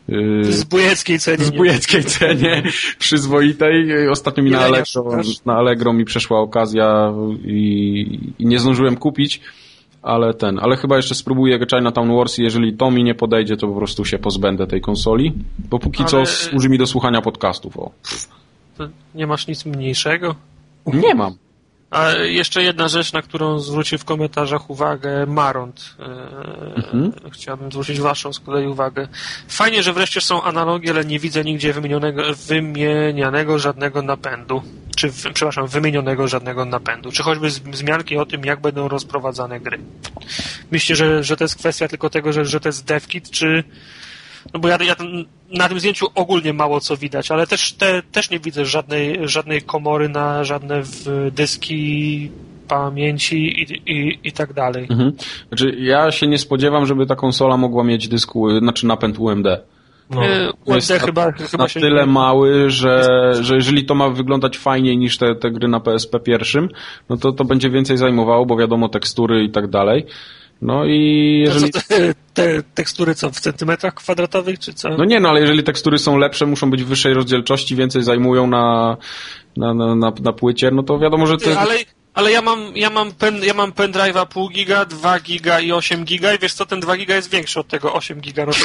zbójeckiej cenie, przyzwoitej. Ostatnio mi na Allegro mi przeszła okazja i nie zdążyłem kupić. Ale chyba jeszcze spróbuję Chinatown Wars i jeżeli to mi nie podejdzie, to po prostu się pozbędę tej konsoli, bo póki co służy mi do słuchania podcastów. To nie masz nic mniejszego? Nie mam. A jeszcze jedna rzecz, na którą zwrócił w komentarzach uwagę Maront. Chciałbym zwrócić waszą z kolei uwagę. Fajnie, że wreszcie są analogi, ale nie widzę nigdzie wymienianego żadnego napędu. Wymienionego żadnego napędu. Czy choćby wzmianki o tym, jak będą rozprowadzane gry. Myślicie, że to jest kwestia tylko tego, że to jest devkit, czy... No bo ja na tym zdjęciu ogólnie mało co widać, ale też nie widzę żadnej komory na żadne dyski pamięci i tak dalej. Znaczy, ja się nie spodziewam, żeby ta konsola mogła mieć napęd UMD. Jest chyba na tyle mały, że jeżeli to ma wyglądać fajniej niż te gry na PSP pierwszym, no to będzie więcej zajmowało, bo wiadomo, tekstury i tak dalej. No i jeżeli... Te tekstury co, w centymetrach kwadratowych, czy co? No nie, ale jeżeli tekstury są lepsze, muszą być wyższej rozdzielczości, więcej zajmują na płycie, no to wiadomo, że... Ale ja mam pendrive'a pół giga, 2 giga i 8 giga i wiesz co, ten 2 giga jest większy od tego 8 giga, no to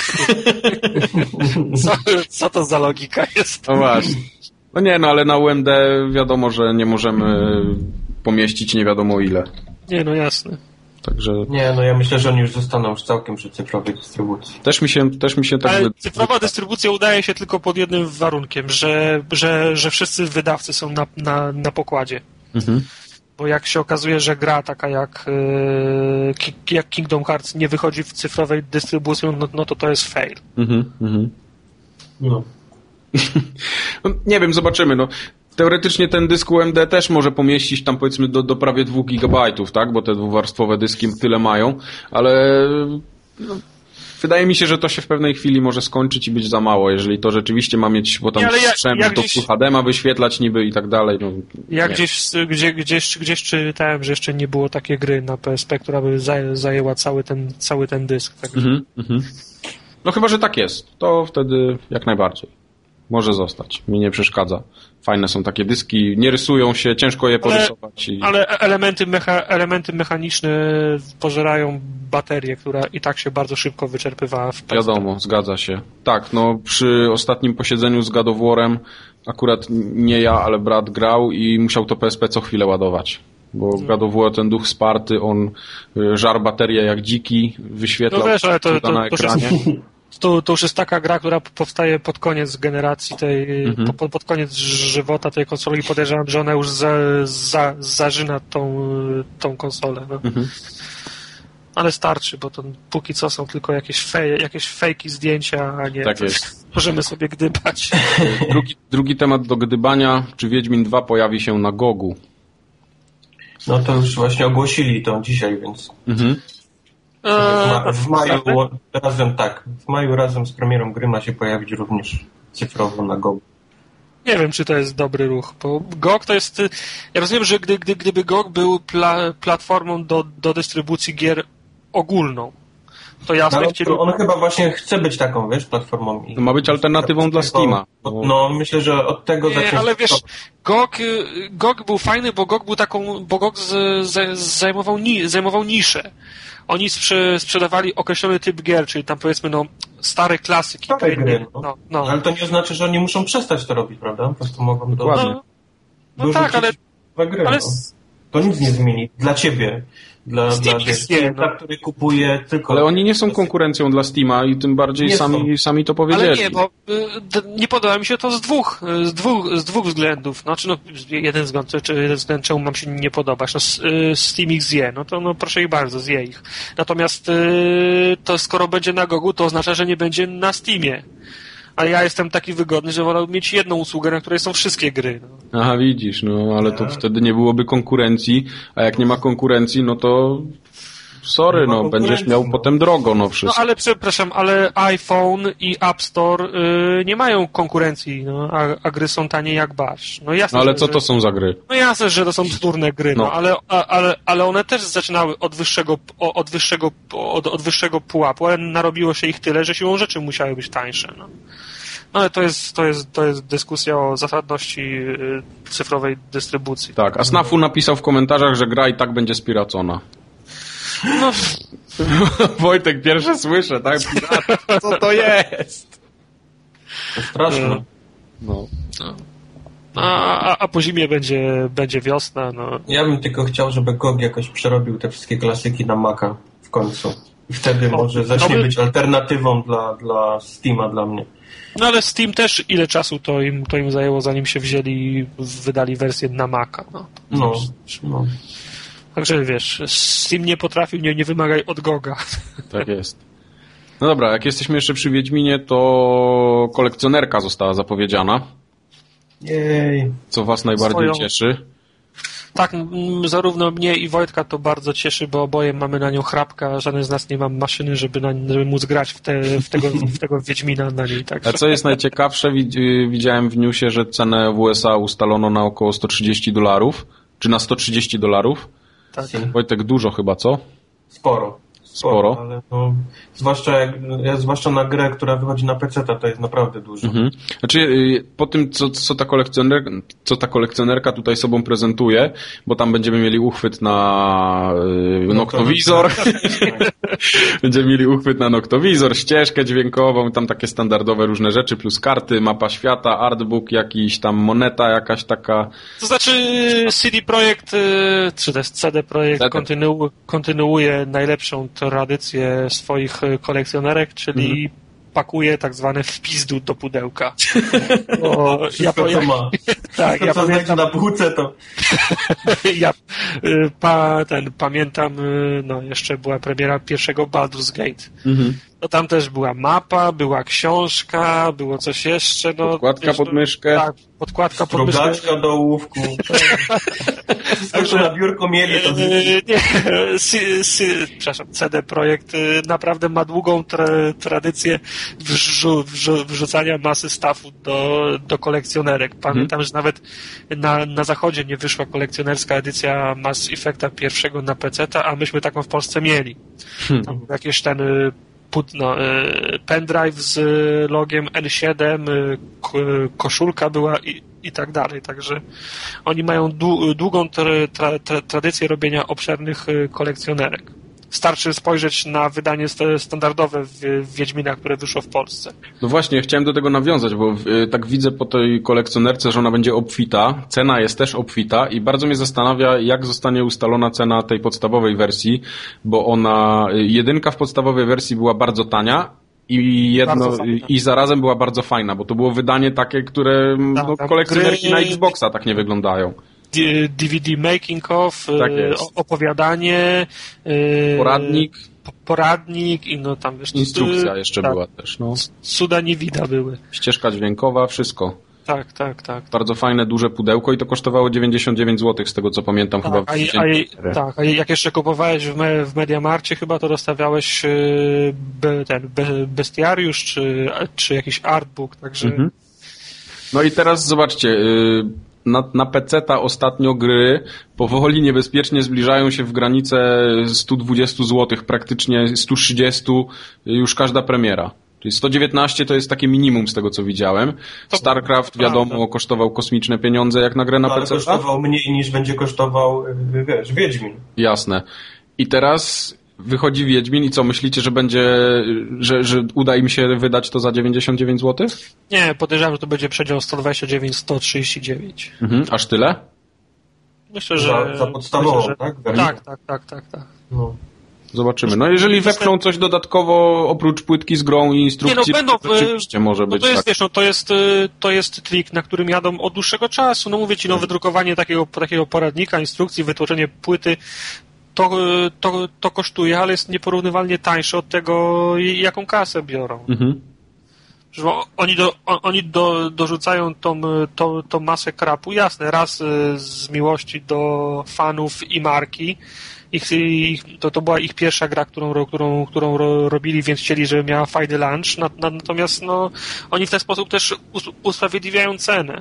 co to za logika jest? No właśnie. No nie, ale na UMD wiadomo, że nie możemy pomieścić nie wiadomo ile. Nie, no jasne. Także... Nie, ja myślę, że oni już zostaną już całkiem przy cyfrowej dystrybucji. Też mi się tak... Ale cyfrowa dystrybucja udaje się tylko pod jednym warunkiem, że wszyscy wydawcy są na pokładzie. Bo jak się okazuje, że gra taka jak Kingdom Hearts nie wychodzi w cyfrowej dystrybucji, no to jest fail. No. Nie wiem, zobaczymy. Teoretycznie ten dysk UMD też może pomieścić tam powiedzmy do prawie 2 gigabajtów, tak? Bo te dwuwarstwowe dyski tyle mają, ale wydaje mi się, że to się w pewnej chwili może skończyć i być za mało, jeżeli to rzeczywiście ma mieć, bo tam to Full HD ma wyświetlać niby i tak dalej. Gdzieś czytałem, że jeszcze nie było takiej gry na PSP, która by zajęła cały ten dysk. Tak? No chyba, że tak jest. To wtedy jak najbardziej. Może zostać. Mi nie przeszkadza. Fajne są takie dyski, nie rysują się, ciężko je porysować. Ale elementy mechaniczne pożerają baterię, która i tak się bardzo szybko wyczerpywała w PSP. Wiadomo, zgadza się. Tak, no przy ostatnim posiedzeniu z God of War'em akurat nie ja, ale brat grał i musiał to PSP co chwilę ładować. Bo God of War, ten duch Sparty, on żar baterię jak dziki, wyświetla no wiesz, ale to na ekranie. To już jest taka gra, która powstaje pod koniec generacji tej, pod koniec żywota tej konsoli i podejrzewam, że ona już zażyna tą konsolę. No. Ale starczy, bo to póki co są tylko jakieś fejki zdjęcia, a nie. Tak jest. Możemy sobie gdybać. Drugi temat do gdybania. Czy Wiedźmin 2 pojawi się na Gogu? No to już właśnie ogłosili to dzisiaj, więc... W maju razem z premierą gry ma się pojawić również cyfrowo na GOG. Nie wiem, czy to jest dobry ruch, bo GOG to jest... Ja rozumiem, że gdyby GOG był platformą do dystrybucji gier ogólną, to jasne no, on chyba właśnie chce być taką, wiesz, platformą. To ma być alternatywą dla Steama. No, myślę, że od tego zacznie... ale wiesz, GOG był fajny, bo GOG zajmował niszę. Oni sprzedawali określony typ gier, czyli tam powiedzmy stare klasyki. Stare gry, no. Ale to nie oznacza, że oni muszą przestać to robić, prawda? Po prostu mogą tak, ale to nic nie zmieni. Dla ciebie. Dla który kupuje tylko... Ale oni nie są konkurencją dla Steama i tym bardziej sami to powiedzieli. Ale nie, bo nie podoba mi się to z dwóch względów. Znaczy, jeden względ, czemu mam się nie podobać. Steam ich zje, to proszę ich bardzo, zje ich. Natomiast to skoro będzie na Gogu, to oznacza, że nie będzie na Steamie. A ja jestem taki wygodny, że wolałbym mieć jedną usługę, na której są wszystkie gry. No. Aha, widzisz, ale to wtedy nie byłoby konkurencji, a jak nie ma konkurencji, no to sorry, będziesz miał potem drogo, wszystko. No ale przepraszam, ale iPhone i App Store nie mają konkurencji, a gry są tanie jak barsz. No jasne, ale co to są za gry? No jasne, że to są bzdurne gry, ale one też zaczynały od wyższego pułapu, ale narobiło się ich tyle, że siłą rzeczy musiały być tańsze, no. No ale to jest dyskusja o zasadności cyfrowej dystrybucji. Tak, a Snafu napisał w komentarzach, że gra i tak będzie spiracona. No. Wojtek, pierwsze słyszę, tak? Co to jest? To straszne. A po zimie będzie wiosna. No. Ja bym tylko chciał, żeby GOG jakoś przerobił te wszystkie klasyki na Maca w końcu. I wtedy może zacznie być alternatywą dla Steama dla mnie. No ale Steam też ile czasu to im zajęło, zanim się wzięli i wydali wersję na Maca. No. Także wiesz, Steam nie potrafił, nie wymagaj od GOGa. Tak jest. No dobra, jak jesteśmy jeszcze przy Wiedźminie, to kolekcjonerka została zapowiedziana. Jej. Co was najbardziej cieszy? Tak, zarówno mnie i Wojtka to bardzo cieszy, bo oboje mamy na nią chrapkę, a żaden z nas nie ma maszyny, żeby móc grać w tego Wiedźmina na niej. Także. A co jest najciekawsze, widziałem w newsie, że cenę w USA ustalono na około $130, czy na $130. Tak. Wojtek, dużo chyba, co? Sporo. Ale zwłaszcza na grę, która wychodzi na PC-ta, to jest naprawdę dużo. Znaczy, po tym, co ta kolekcjonerka tutaj sobą prezentuje, bo tam będziemy mieli uchwyt na noktowizor, będziemy mieli uchwyt na noktowizor, ścieżkę dźwiękową, tam takie standardowe różne rzeczy, plus karty, mapa świata, artbook, jakiś tam moneta jakaś taka. To znaczy CD Projekt, czy też CD Projekt kontynuuje najlepszą tradycję swoich kolekcjonerek, czyli pakuje tak zwane wpizdu do pudełka. To ma. Tak, ja pamiętam na półce to. Pamiętam, jeszcze była premiera pierwszego Baldur's Gate. No tam też była mapa, była książka, było coś jeszcze. Podkładka pod myszkę. Tak, podkładka pod myszkę. Strugaczka do ołówku. Także na biurko mieli to. Przepraszam, CD Projekt naprawdę ma długą tradycję wrzucania masy staffu do kolekcjonerek. Pamiętam, że nawet na zachodzie nie wyszła kolekcjonerska edycja Mass Effecta pierwszego na PC-ta, a myśmy taką w Polsce mieli. Tam jakieś pendrive z logiem N7, koszulka była i tak dalej. Także oni mają długą tradycję robienia obszernych kolekcjonerek. Starczy spojrzeć na wydanie standardowe w Wiedźmina, które wyszło w Polsce. No właśnie, chciałem do tego nawiązać, bo tak widzę po tej kolekcjonerce, że ona będzie obfita, cena jest też obfita i bardzo mnie zastanawia, jak zostanie ustalona cena tej podstawowej wersji, bo ona, jedynka w podstawowej wersji była bardzo tania i zarazem była bardzo fajna, bo to było wydanie takie, które kolekcjonerki na Xboxa tak nie wyglądają. DVD making of, tak opowiadanie, poradnik i no tam wiesz, instrukcja jeszcze była też. No. Cuda nie widać były. Ścieżka dźwiękowa, wszystko. Tak. Bardzo fajne, duże pudełko i to kosztowało 99 zł, z tego co pamiętam chyba. A jak jeszcze kupowałeś w Mediamarkcie chyba, to dostawiałeś bestiariusz czy jakiś artbook, także... Mhm. No i teraz zobaczcie, na PC-ta ostatnio gry powoli, niebezpiecznie zbliżają się w granicę 120 zł, praktycznie 130 już każda premiera. Czyli 119 to jest takie minimum z tego, co widziałem. StarCraft, wiadomo, kosztował kosmiczne pieniądze jak na grę na PC. Ale kosztował mniej niż będzie kosztował, Wiedźmin. Jasne. I teraz wychodzi Wiedźmin i co, myślicie, że będzie, że uda im się wydać to za 99 zł? Nie, podejrzewam, że to będzie przedział 129-139. Aż tyle? Myślę, że... Za podstawową, tak? Tak. No. Zobaczymy. No jeżeli wepchną coś dodatkowo oprócz płytki z grą i instrukcji, to oczywiście może być. To jest, wiesz, to jest trik, na którym jadą od dłuższego czasu. No mówię ci, wydrukowanie takiego poradnika, instrukcji, wytłoczenie płyty, to kosztuje, ale jest nieporównywalnie tańsze od tego, jaką kasę biorą. Że oni dorzucają tą masę krapu, jasne, raz z miłości do fanów i marki. To była ich pierwsza gra, którą robili, więc chcieli, żeby miała fajny launch. Natomiast oni w ten sposób też usprawiedliwiają cenę.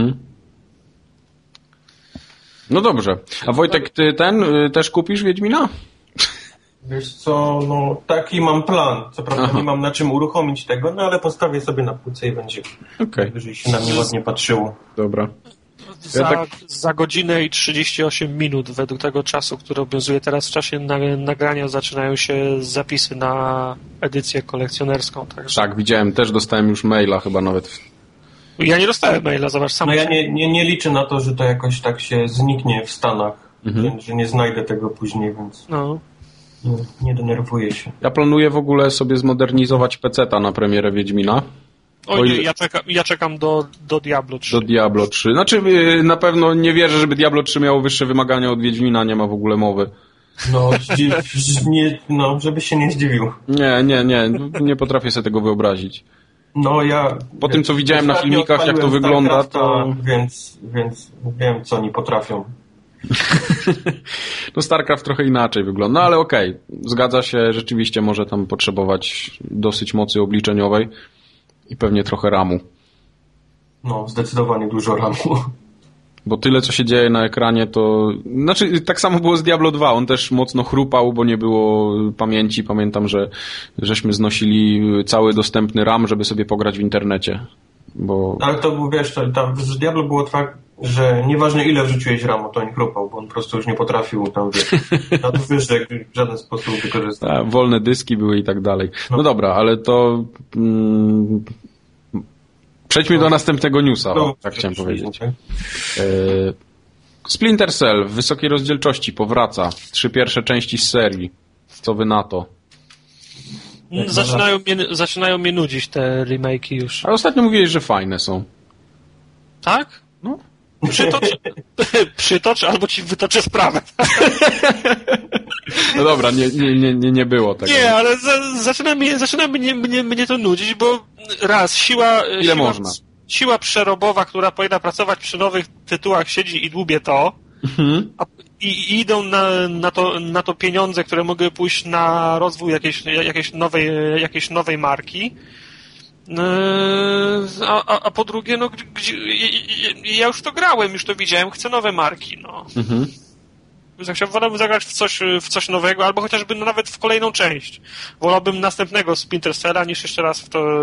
No dobrze. A Wojtek, ty też kupisz Wiedźmina? Wiesz co, taki mam plan. Co prawda nie mam na czym uruchomić tego, ale postawię sobie na półce i będzie najwyżej się na mnie ładnie patrzyło. Dobra. Za godzinę i 38 minut według tego czasu, który obowiązuje teraz w czasie nagrania, zaczynają się zapisy na edycję kolekcjonerską. Także... Tak, widziałem, też dostałem już maila chyba nawet. Ja nie dostałem maila, zobacz sam. Ja nie liczę na to, że to jakoś tak się zniknie w Stanach, że nie znajdę tego później, więc nie denerwuję się. Ja planuję w ogóle sobie zmodernizować PC-ta na premierę Wiedźmina. Ja czekam do Diablo 3. Do Diablo 3. Znaczy na pewno nie wierzę, żeby Diablo 3 miało wyższe wymagania od Wiedźmina, nie ma w ogóle mowy. Żeby się nie zdziwił. Nie potrafię sobie tego wyobrazić. Po tym, co widziałem na filmikach, jak to wygląda, to... Więc wiem, co oni potrafią. StarCraft trochę inaczej wygląda, ale okej. Zgadza się, rzeczywiście może tam potrzebować dosyć mocy obliczeniowej. I pewnie trochę ramu. Zdecydowanie dużo ramu. Bo tyle, co się dzieje na ekranie, to... Znaczy, tak samo było z Diablo 2. On też mocno chrupał, bo nie było pamięci. Pamiętam, żeśmy znosili cały dostępny RAM, żeby sobie pograć w internecie. Ale to był, wiesz, w Diablo było tak, że nieważne ile wrzuciłeś ramu, to nie chrupał, bo on po prostu już nie potrafił tam, wiesz, w żaden sposób wykorzystać. Wolne dyski były i tak dalej. No dobra, ale to... Przejdźmy do następnego newsa, tak chciałem powiedzieć. Splinter Cell w wysokiej rozdzielczości powraca. 3 pierwsze części z serii. Co wy na to? Zaczynają mnie nudzić te remake'i już. A ostatnio mówiłeś, że fajne są. Tak? Przytocz albo ci wytoczę sprawę. No dobra, nie było tego. Nie, ale zaczyna mnie to nudzić, bo raz, siła przerobowa, która powinna pracować przy nowych tytułach, siedzi i dłubie to, i idą na to pieniądze, które mogły pójść na rozwój jakiejś nowej marki. A po drugie, ja już to grałem, już to widziałem, chcę nowe marki, wolałbym zagrać w coś nowego, albo chociażby nawet w kolejną część. Wolałbym następnego Splinter Cella, niż jeszcze raz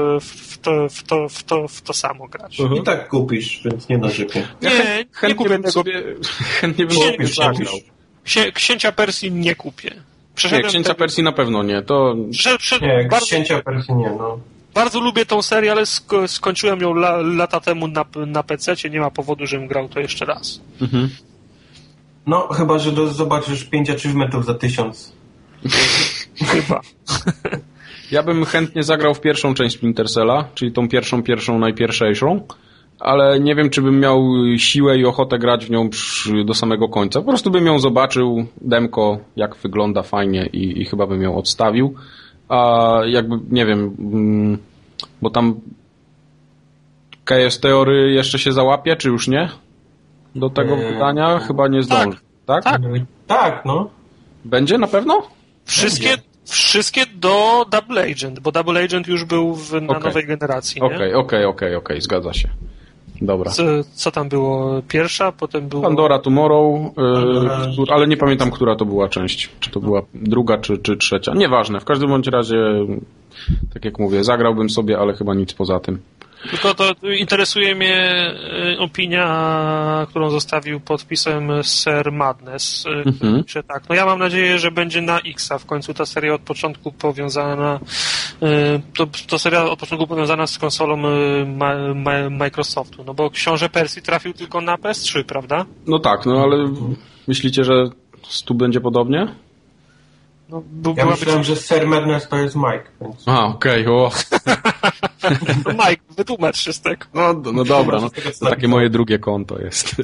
w to samo grać. I tak kupisz, więc nie narzekaj. Nie kupię tego. Chętnie bym sobie zagrał. Księcia Persji nie kupię. Nie, Księcia Persji na pewno nie. To... Księcia Persji nie, no. Bardzo lubię tą serię, ale skończyłem ją lata temu na PC-cie. Nie ma powodu, żebym grał to jeszcze raz. Mhm. No, chyba, że zobaczysz 5 achievementów za 1000. Chyba. Ja bym chętnie zagrał w pierwszą część Splinter Cella, czyli tą pierwszą najpierwszejszą, ale nie wiem, czy bym miał siłę i ochotę grać w nią do samego końca. Po prostu bym ją zobaczył, demko, jak wygląda fajnie i chyba bym ją odstawił. A jakby, nie wiem, bo tam Chaos Theory jeszcze się załapie, czy już nie? Do tego wydania chyba nie zdąży. Tak? Tak, no. Będzie na pewno? Wszystkie do Double Agent, bo Double Agent już był na nowej generacji, nie? Okej, zgadza się. Dobra. Co tam było? Pierwsza, potem było... Pandora Tomorrow, ale nie pamiętam, która to była część. Czy to była druga, czy trzecia. Nieważne. W każdym bądź razie, tak jak mówię, zagrałbym sobie, ale chyba nic poza tym. Tylko to interesuje mnie opinia, którą zostawił podpisem Sir Madness. Że tak. No ja mam nadzieję, że będzie na X-a. W końcu ta seria od początku powiązana to seria od początku powiązana z konsolą Microsoftu. No bo Książę Persji trafił tylko na PS3, prawda? No tak, no ale myślicie, że tu będzie podobnie? No, ja myślałem, że Sir Madness to jest Mike. Więc... Okej. Mike, wytłumacz się z tego. No dobra, no, to takie moje drugie konto jest.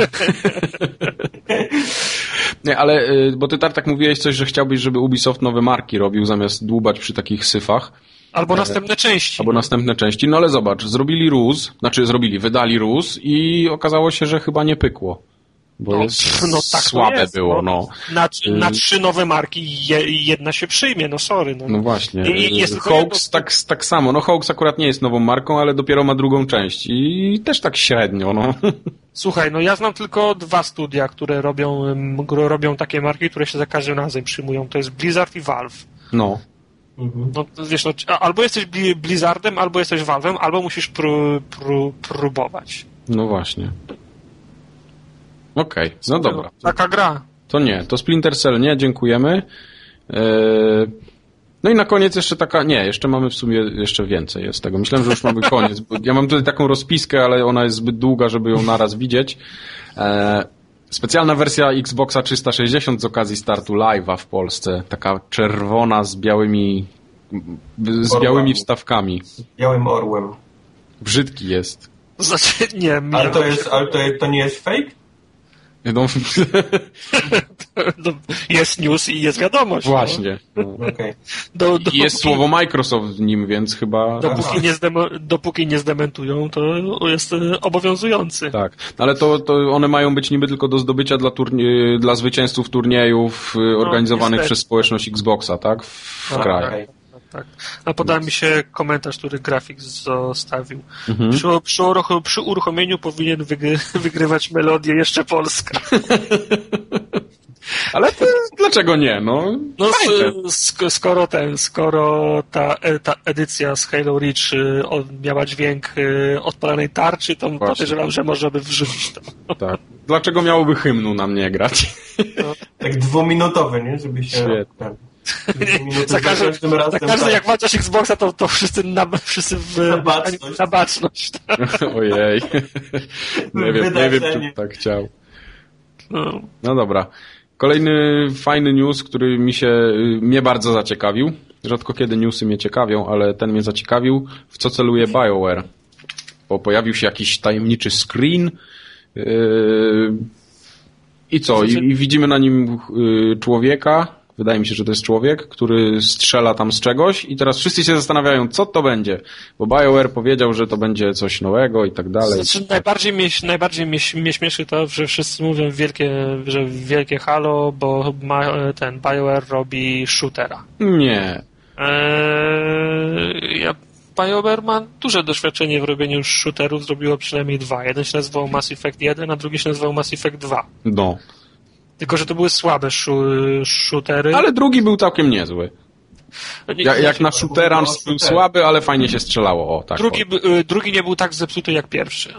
Nie, ale, bo ty tak mówiłeś coś, że chciałbyś, żeby Ubisoft nowe marki robił, zamiast dłubać przy takich syfach. Albo następne części. Następne części, no ale zobacz, wydali Rus i okazało się, że chyba nie pykło. Bo tak słabe jest, było, no. Na 3 nowe marki jedna się przyjmie, no sorry. No właśnie. Hoax tak samo. No Hoax akurat nie jest nową marką, ale dopiero ma drugą część i też tak średnio, no. Słuchaj, no ja znam tylko 2 studia, które robią takie marki, które się za każdym razem przyjmują. To jest Blizzard i Valve. No. No wiesz, albo jesteś Blizzardem, albo jesteś Valve'em, albo musisz próbować. No właśnie. Okej, no dobra. Taka gra. To nie, to Splinter Cell nie, dziękujemy. No i na koniec jeszcze jeszcze mamy w sumie jeszcze więcej jest tego. Myślałem, że już mamy koniec. Bo ja mam tutaj taką rozpiskę, ale ona jest zbyt długa, żeby ją naraz widzieć. Specjalna wersja Xboxa 360 z okazji startu live'a w Polsce. Taka czerwona z białymi wstawkami. Z białym orłem. Brzydki jest. Znaczy, nie. Ale to nie jest fake? Jest news i jest wiadomość. Właśnie. No. Okay. Jest słowo Microsoft w nim, więc chyba... Dopóki nie zdementują, to jest obowiązujący. Tak, ale to one mają być niby tylko do zdobycia dla zwycięzców turniejów organizowanych przez społeczność Xboxa, tak? W kraju. Okay. Tak. A podał mi się komentarz, który grafik zostawił. Przy uruchomieniu powinien wygrywać melodię jeszcze Polska. Ale dlaczego nie? No skoro ta edycja z Halo Reach miała dźwięk odpalanej tarczy, to podejrzewam, że można by wrzucić to. Tak. Dlaczego miałoby hymnu nam nie grać? No, tak 2-minutowy, nie? Żeby się... Za każdym jak włączasz Xboxa, to wszyscy na baczność. Ojej. Nie wiem, czy tak chciał. No dobra. Kolejny fajny news, który mnie bardzo zaciekawił. Rzadko kiedy newsy mnie ciekawią, ale ten mnie zaciekawił. W co celuje BioWare? Bo pojawił się jakiś tajemniczy screen i co? I widzimy na nim człowieka. Wydaje mi się, że to jest człowiek, który strzela tam z czegoś i teraz wszyscy się zastanawiają, co to będzie. Bo BioWare powiedział, że to będzie coś nowego i tak dalej. Znaczy, najbardziej mnie śmieszy to, że wszyscy mówią wielkie halo, bo BioWare robi shootera. Nie. BioWare ma duże doświadczenie w robieniu shooterów, zrobiło przynajmniej 2. Jeden się nazywał Mass Effect 1, a drugi się nazywał Mass Effect 2. No. Tylko, że to były słabe shootery. Ale drugi był całkiem niezły. Jak na shootera był słaby, ale fajnie się strzelało. O, tak. Drugi nie był tak zepsuty jak pierwszy.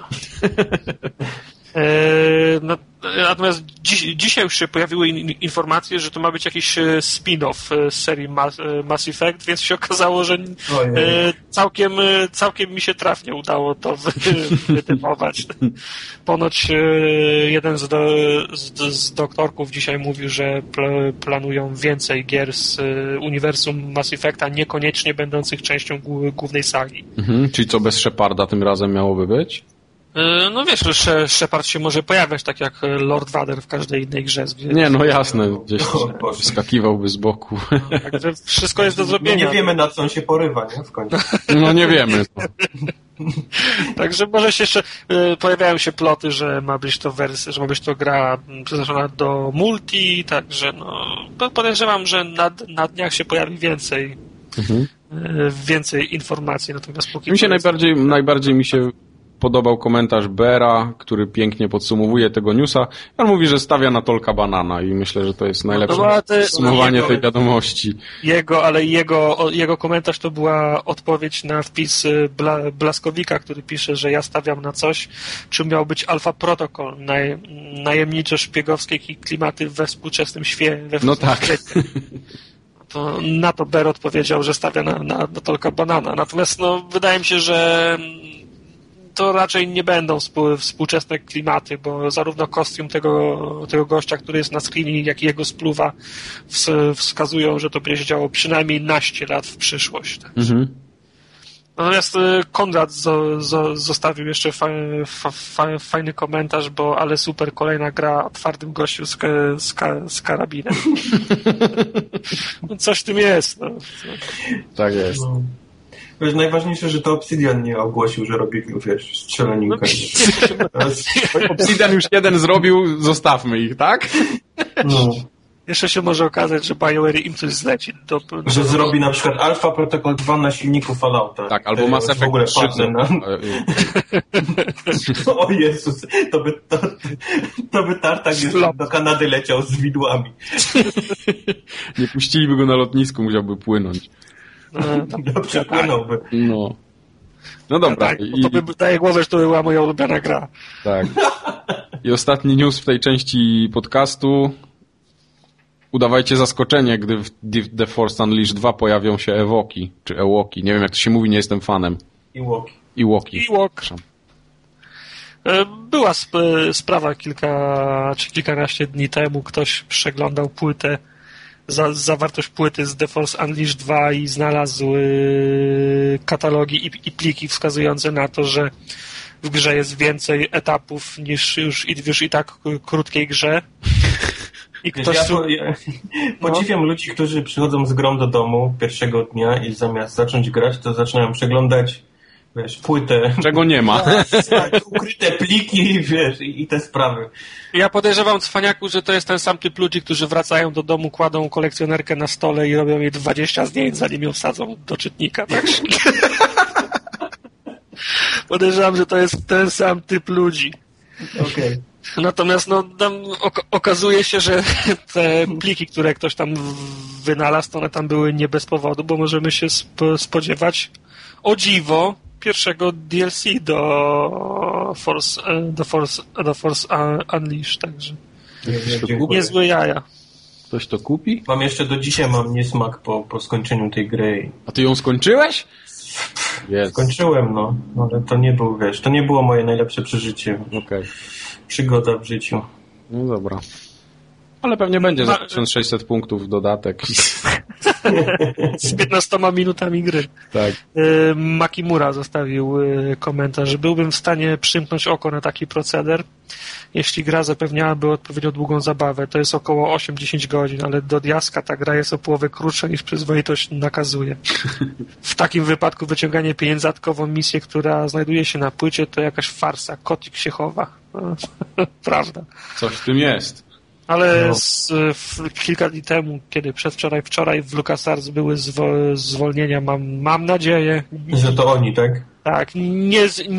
Natomiast dzisiaj już się pojawiły informacje, że to ma być jakiś spin-off z serii Mass Effect, więc się okazało, że całkiem mi się trafnie udało to wytypować. Ponoć jeden z doktorków dzisiaj mówił, że planują więcej gier z uniwersum Mass Effecta, niekoniecznie będących częścią głównej sagi. Czyli co, bez Sheparda tym razem miałoby być? No wiesz, Shepard się może pojawiać tak jak Lord Vader w każdej innej grze. Nie, no jasne, gdzieś skakiwałby z boku. Także wszystko jest do zrobienia. Nie wiemy, na co on się porywa, nie? W końcu. No nie wiemy. Także może się jeszcze pojawiają się ploty, że ma być to gra przeznaczona do multi, także podejrzewam, że na dniach się pojawi więcej informacji. Natomiast póki mi się najbardziej mi się podobał komentarz Bera, który pięknie podsumowuje tego newsa. On mówi, że stawia na Tolka Banana i myślę, że to jest najlepsze podsumowanie tej wiadomości. Jego komentarz to była odpowiedź na wpis Blaskowika, który pisze, że ja stawiam na coś, czym miał być Alpha Protocol, najemniczo-szpiegowskie klimaty we współczesnym świecie. No tak. To na to Ber odpowiedział, że stawia na Tolka Banana. Natomiast wydaje mi się, że to raczej nie będą współczesne klimaty, bo zarówno kostium tego gościa, który jest na screenie, jak i jego spluwa wskazują, że to będzie się działo przynajmniej naście lat w przyszłość. Natomiast Konrad zostawił jeszcze fajny komentarz, ale super, kolejna gra o twardym gościu z karabinem. Coś w tym jest. Tak jest. Wiesz, najważniejsze, że to Obsidian nie ogłosił, że robi, strzelaniłkę. Obsidian już jeden zrobił, zostawmy ich, tak? No. Jeszcze się może okazać, że BioWare im coś zleci. Że zrobi na przykład Alpha Protocol 2 na silniku Fallouta. Tak, albo Mass Effect w ogóle 3. O Jezus, to by Tartak do Kanady leciał z widłami. Nie puściliby go na lotnisku, musiałby płynąć. Dobrze płynąłby. No dobra. Tak, to by daje głowę, że to była moja ulubiona gra. Tak. I ostatni news w tej części podcastu. Udawajcie zaskoczenie, gdy w The Force Unleashed 2 pojawią się Ewoki, czy Ewoki. Nie wiem, jak to się mówi, nie jestem fanem. Ewoki. Była sprawa kilkanaście dni temu. Ktoś przeglądał płytę, zawartość płyty z The Force Unleashed 2 i znalazł katalogi i pliki wskazujące na to, że w grze jest więcej etapów niż już i tak krótkiej grze. I ktoś podziwiam ludzi, którzy przychodzą z grą do domu pierwszego dnia i zamiast zacząć grać, to zaczynają przeglądać, płytę. Czego nie ma. Ukryte pliki, i te sprawy. Ja podejrzewam, cwaniaku, że to jest ten sam typ ludzi, którzy wracają do domu, kładą kolekcjonerkę na stole i robią jej 20 zdjęć, zanim ją wsadzą do czytnika, tak? Podejrzewam, że to jest ten sam typ ludzi. Okej. Natomiast tam okazuje się, że te pliki, które ktoś tam wynalazł, to one tam były nie bez powodu, bo możemy się spodziewać, o dziwo, pierwszego DLC do Force Unleashed, także niezłe jaja. Ktoś to kupi? Do dzisiaj mam niesmak po skończeniu tej gry. A ty ją skończyłeś? Skończyłem, ale to nie był, to nie było moje najlepsze przeżycie. Okej. Przygoda w życiu. No dobra. Ale pewnie będzie za 1600 punktów dodatek. Z 15 minutami gry. Tak. Makimura zostawił komentarz, że byłbym w stanie przymknąć oko na taki proceder, jeśli gra zapewniałaby odpowiednio długą zabawę. To jest około 8-10 godzin, ale do diaska ta gra jest o połowę krótsza niż przyzwoitość nakazuje. W takim wypadku wyciąganie pieniędzy za dodatkową misję, która znajduje się na płycie, to jakaś farsa. Kotik się chowa. Prawda. Coś w tym jest. Ale kilka dni temu, kiedy wczoraj w LucasArts były zwolnienia, mam nadzieję... Że to oni, tak? Tak,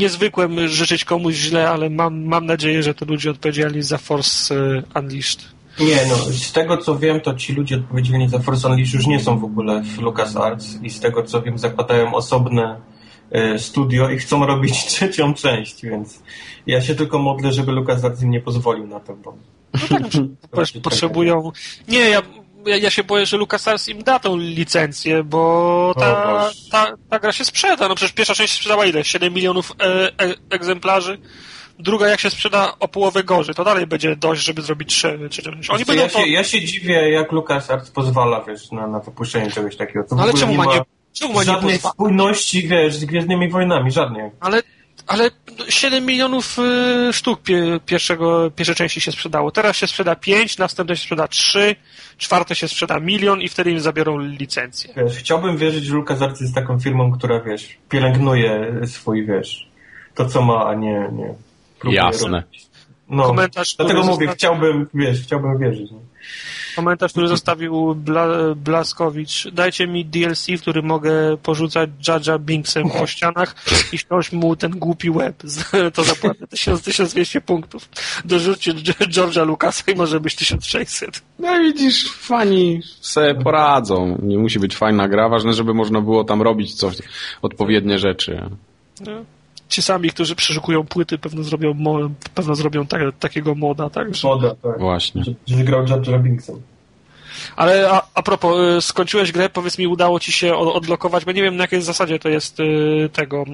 niezwykłem życzyć komuś źle, ale mam nadzieję, że to ludzie odpowiedzialni za Force Unleashed Nie, no, z tego co wiem, to ci ludzie odpowiedzialni za Force Unleashed już nie są w ogóle w LucasArts i z tego co wiem, zakładają osobne studio i chcą robić 3. część, więc ja się tylko modlę, żeby LucasArts im nie pozwolił na to, bo... No tak, potrzebują... Nie, ja się boję, że LucasArts im da tą licencję, bo ta gra się sprzeda. No przecież pierwsza część sprzedała ile? 7 milionów egzemplarzy? Druga jak się sprzeda o połowę gorzej, to dalej będzie dość, żeby zrobić 3 część. Oni będą ja się dziwię, jak LucasArts pozwala, wiesz, na wypuszczenie czegoś takiego. To ale czemu ma nie żadnej spójności, wiesz, z Gwiezdnymi Wojnami, żadnej. Ale 7 milionów sztuk pierwszej części się sprzedało. Teraz się sprzeda 5, następne się sprzeda 3, 4 się sprzeda 1 milion i wtedy im zabiorą licencję. Wiesz, chciałbym wierzyć, że LucasArts jest taką firmą, która, wiesz, pielęgnuje swój, wiesz, to co ma, a nie Jasne. Robić. No, komentarz, dlatego mówię, chciałbym wierzyć. Nie? Komentarz, który zostawił Blaskowicz. Dajcie mi DLC, w którym mogę porzucać Jar Jar Binksem po ścianach i ściąć mu ten głupi łeb. To zapłacę 1200 punktów. Dorzućcie George'a Lucasa i może być 1600. No widzisz, fani sobie poradzą. Nie musi być fajna gra. Ważne, żeby można było tam robić coś, odpowiednie rzeczy. No. Ci sami, którzy przeszukują płyty, pewno zrobią takiego moda, tak? Moda, tak. Właśnie. Że grał Jar Jar Binksem. Ale a propos, skończyłeś grę, powiedz mi, udało ci się odblokować, bo nie wiem na jakiej zasadzie to jest tego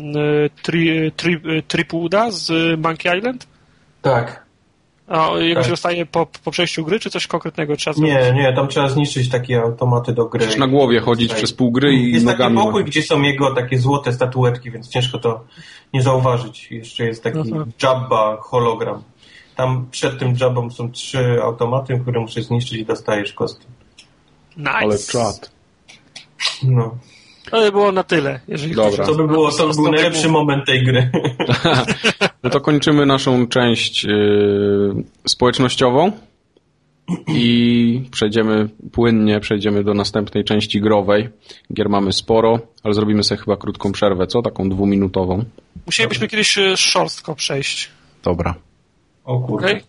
Tripuda z Monkey Island? Tak. A jego się dostaje po przejściu gry, czy coś konkretnego trzeba zrobić? Nie, tam trzeba zniszczyć takie automaty do gry. Przecież na głowie chodzić przez pół gry i jest nogami... Jest taki pokój, gdzie są jego takie złote statuetki, więc ciężko to nie zauważyć. Jeszcze jest taki Jabba hologram. Tam przed tym Jabbą są 3 automaty, które muszę zniszczyć i dostajesz kostki. Nice. Ale czad. No. To by było na tyle. Jeżeli Dobra. To by był najlepszy moment tej gry. No to kończymy naszą część społecznościową i przejdziemy do następnej części growej. Gier mamy sporo, ale zrobimy sobie chyba krótką przerwę, co? Taką 2-minutową. Musielibyśmy kiedyś szorstko przejść. Dobra. O kurde. Okay.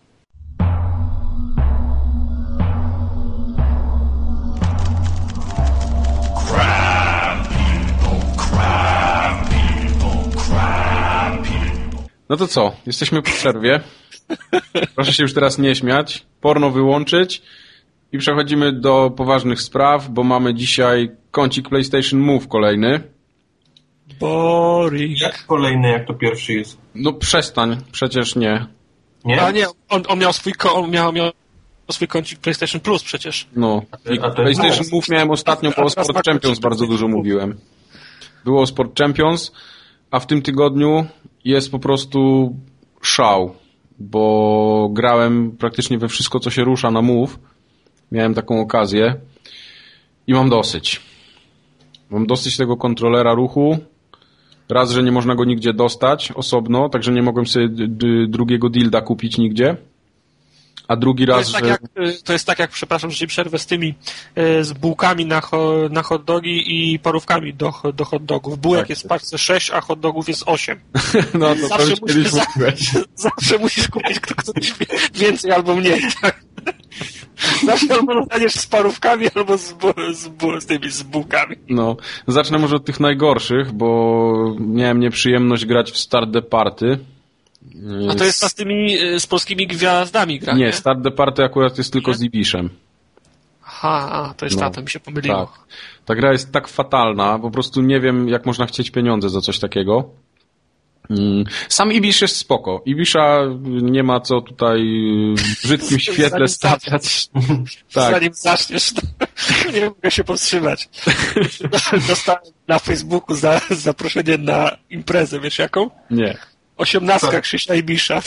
No to co? Jesteśmy po przerwie. Proszę się już teraz nie śmiać. Porno wyłączyć i przechodzimy do poważnych spraw, bo mamy dzisiaj kącik PlayStation Move kolejny. Boring. Jak kolejny, jak to pierwszy jest? No przestań, przecież nie. Nie? A nie, on miał swój kącik PlayStation Plus przecież. No. PlayStation Move miałem ostatnio, bo o Sport Champions bardzo dużo mówiłem. Było Sport Champions, a w tym tygodniu jest po prostu szał, bo grałem praktycznie we wszystko, co się rusza na Move. Miałem taką okazję i mam dosyć. Mam dosyć tego kontrolera ruchu. Raz, że nie można go nigdzie dostać osobno, także nie mogłem sobie drugiego dilda kupić nigdzie. A drugi raz, to jest tak jak, przepraszam, że ci przerwę, z tymi z bułkami na hot dogi i parówkami do hot dogów. Bułek jest w paczce 6, a hot dogów jest 8. No to zawsze musisz kupić coś więcej albo mniej. Tak? Zawsze albo dostaniesz z parówkami, albo z bułkami. No, zacznę może od tych najgorszych, bo miałem nieprzyjemność grać w Start the Party. A to jest z polskimi gwiazdami gra, nie? Start the Party akurat jest tylko z Ibiszem. Aha, to jest to mi się pomyliło. Tak. Ta gra jest tak fatalna, po prostu nie wiem, jak można chcieć pieniądze za coś takiego. Sam Ibisz jest spoko. Ibisza nie ma co tutaj w brzydkim świetle stawiać. Tak. Zanim zaczniesz, to nie mogę się powstrzymać. Dostałem na Facebooku zaproszenie na imprezę, wiesz jaką? Nie. 18 Krzysia Ibisza.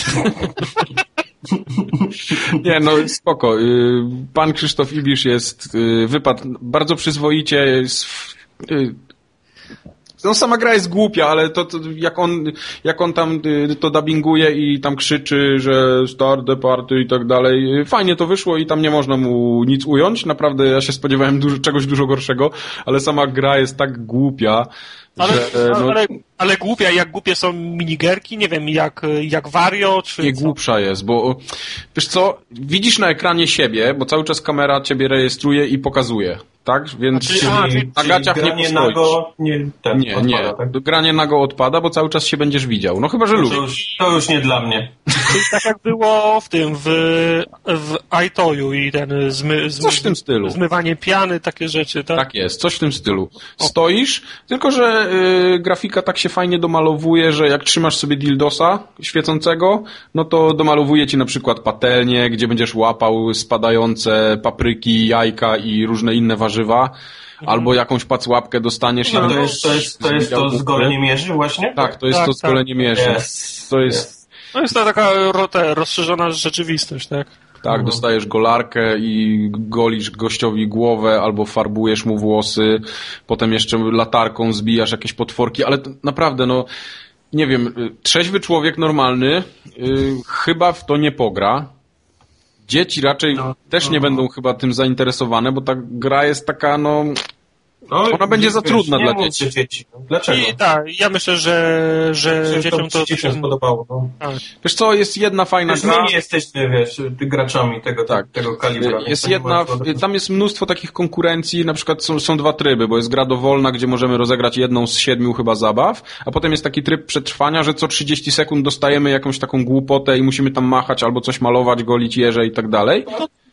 Nie, no spoko. Pan Krzysztof Ibisz wypadł bardzo przyzwoicie. No sama gra jest głupia, ale to jak on tam to dubbinguje i tam krzyczy, że Start the Party i tak dalej, fajnie to wyszło i tam nie można mu nic ująć. Naprawdę ja się spodziewałem czegoś dużo gorszego, ale sama gra jest tak głupia, Ale głupia, jak głupie są minigierki, nie wiem, jak Wario, czy nie co? głupsza jest, bo wiesz co, widzisz na ekranie siebie, bo cały czas kamera ciebie rejestruje i pokazuje, tak? Więc na gaciach nie postoisz. Nago nie. Tak? Granie nago odpada, bo cały czas się będziesz widział. No chyba, że lubisz. To już nie dla mnie. Czyli tak jak było w iToyu i ten coś w tym stylu. zmywanie piany, takie rzeczy, tak? Tak jest, coś w tym stylu. Stoisz, tylko że grafika tak się fajnie domalowuje, że jak trzymasz sobie dildosa świecącego, no to domalowuje ci na przykład patelnię, gdzie będziesz łapał spadające papryki, jajka i różne inne warzywa, albo jakąś pacłapkę dostaniesz. No, to jest to z goleniem mierzy właśnie? Tak, to jest to z goleniem mierzy. To jest... No jest to taka rozszerzona rzeczywistość, tak? Tak, dostajesz golarkę i golisz gościowi głowę albo farbujesz mu włosy, potem jeszcze latarką zbijasz jakieś potworki, ale naprawdę, no nie wiem, trzeźwy człowiek normalny chyba w to nie pogra. Dzieci raczej też nie będą chyba tym zainteresowane, bo ta gra jest taka, no... Ona będzie za trudna dla dzieci. Dlaczego? Ja myślę, że dzieciom to się spodobało. No. Wiesz co, jest jedna fajna gra. My nie jesteśmy, graczami tego kalibra. Jest tam jest mnóstwo takich konkurencji, na przykład są dwa tryby, bo jest gra dowolna, gdzie możemy rozegrać jedną z 7 chyba zabaw, a potem jest taki tryb przetrwania, że co 30 sekund dostajemy jakąś taką głupotę i musimy tam machać albo coś malować, golić jeże i tak dalej.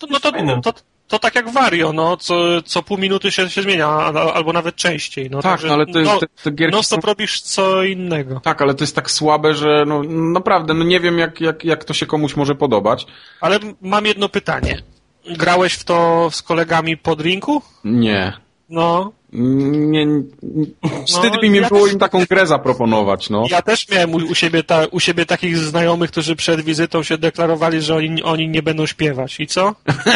To tak jak Wario, no, co pół minuty się zmienia, albo nawet częściej. No, tak, także, ale te gierki non-stop robisz co innego. Tak, ale to jest tak słabe, że no naprawdę, no nie wiem jak to się komuś może podobać. Ale mam jedno pytanie. Grałeś w to z kolegami po drinku? Nie. No. Nie, wstyd mi było im taką grę zaproponować, no. Ja też miałem u siebie takich znajomych, którzy przed wizytą się deklarowali, że oni nie będą śpiewać. I co?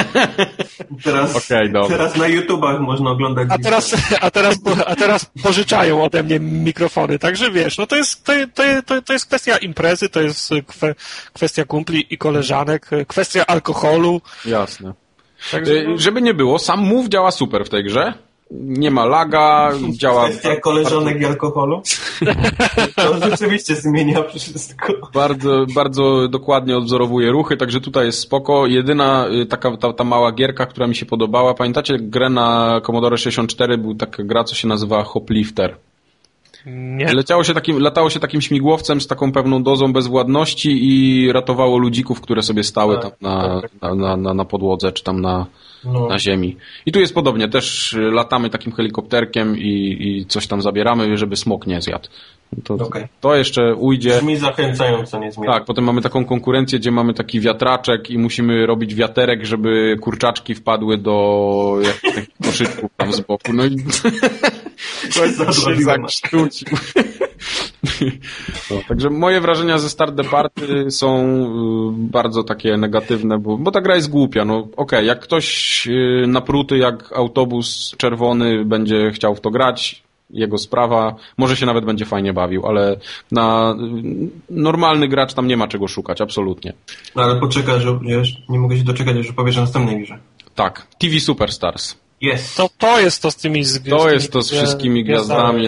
Teraz na YouTubach można oglądać. A teraz pożyczają ode mnie mikrofony. Także wiesz, no to jest kwestia imprezy, to jest kwestia kumpli i koleżanek, kwestia alkoholu. Jasne. Także, żeby nie było, sam move działa super w tej grze. Nie ma laga, działa... Kwestia koleżanek i alkoholu? To rzeczywiście zmienia wszystko. Bardzo, bardzo dokładnie odwzorowuje ruchy, także tutaj jest spoko. Jedyna ta mała gierka, która mi się podobała, pamiętacie grę na Commodore 64, był taka gra, co się nazywa Hoplifter. Nie. Latało się takim śmigłowcem z taką pewną dozą bezwładności i ratowało ludzików, które sobie stały tam na podłodze, czy tam na ziemi. I tu jest podobnie, też latamy takim helikopterkiem i coś tam zabieramy, żeby smok nie zjadł. To jeszcze ujdzie. Brzmi zachęcająco, niezmiernie. Tak, potem mamy taką konkurencję, gdzie mamy taki wiatraczek i musimy robić wiaterek, żeby kurczaczki wpadły do jakichś koszyczków tam z boku. No i zakrztucił. Także moje wrażenia ze Start the Party są bardzo takie negatywne, bo ta gra jest głupia. No okej, jak ktoś napruty jak autobus czerwony będzie chciał w to grać, jego sprawa, może się nawet będzie fajnie bawił, ale na normalny gracz tam nie ma czego szukać, absolutnie. No ale poczekaj, że nie mogę się doczekać, że powiesz o następnej grze. Tak, TV Superstars. Jest. To jest to z tymi To jest to z wszystkimi gwiazdami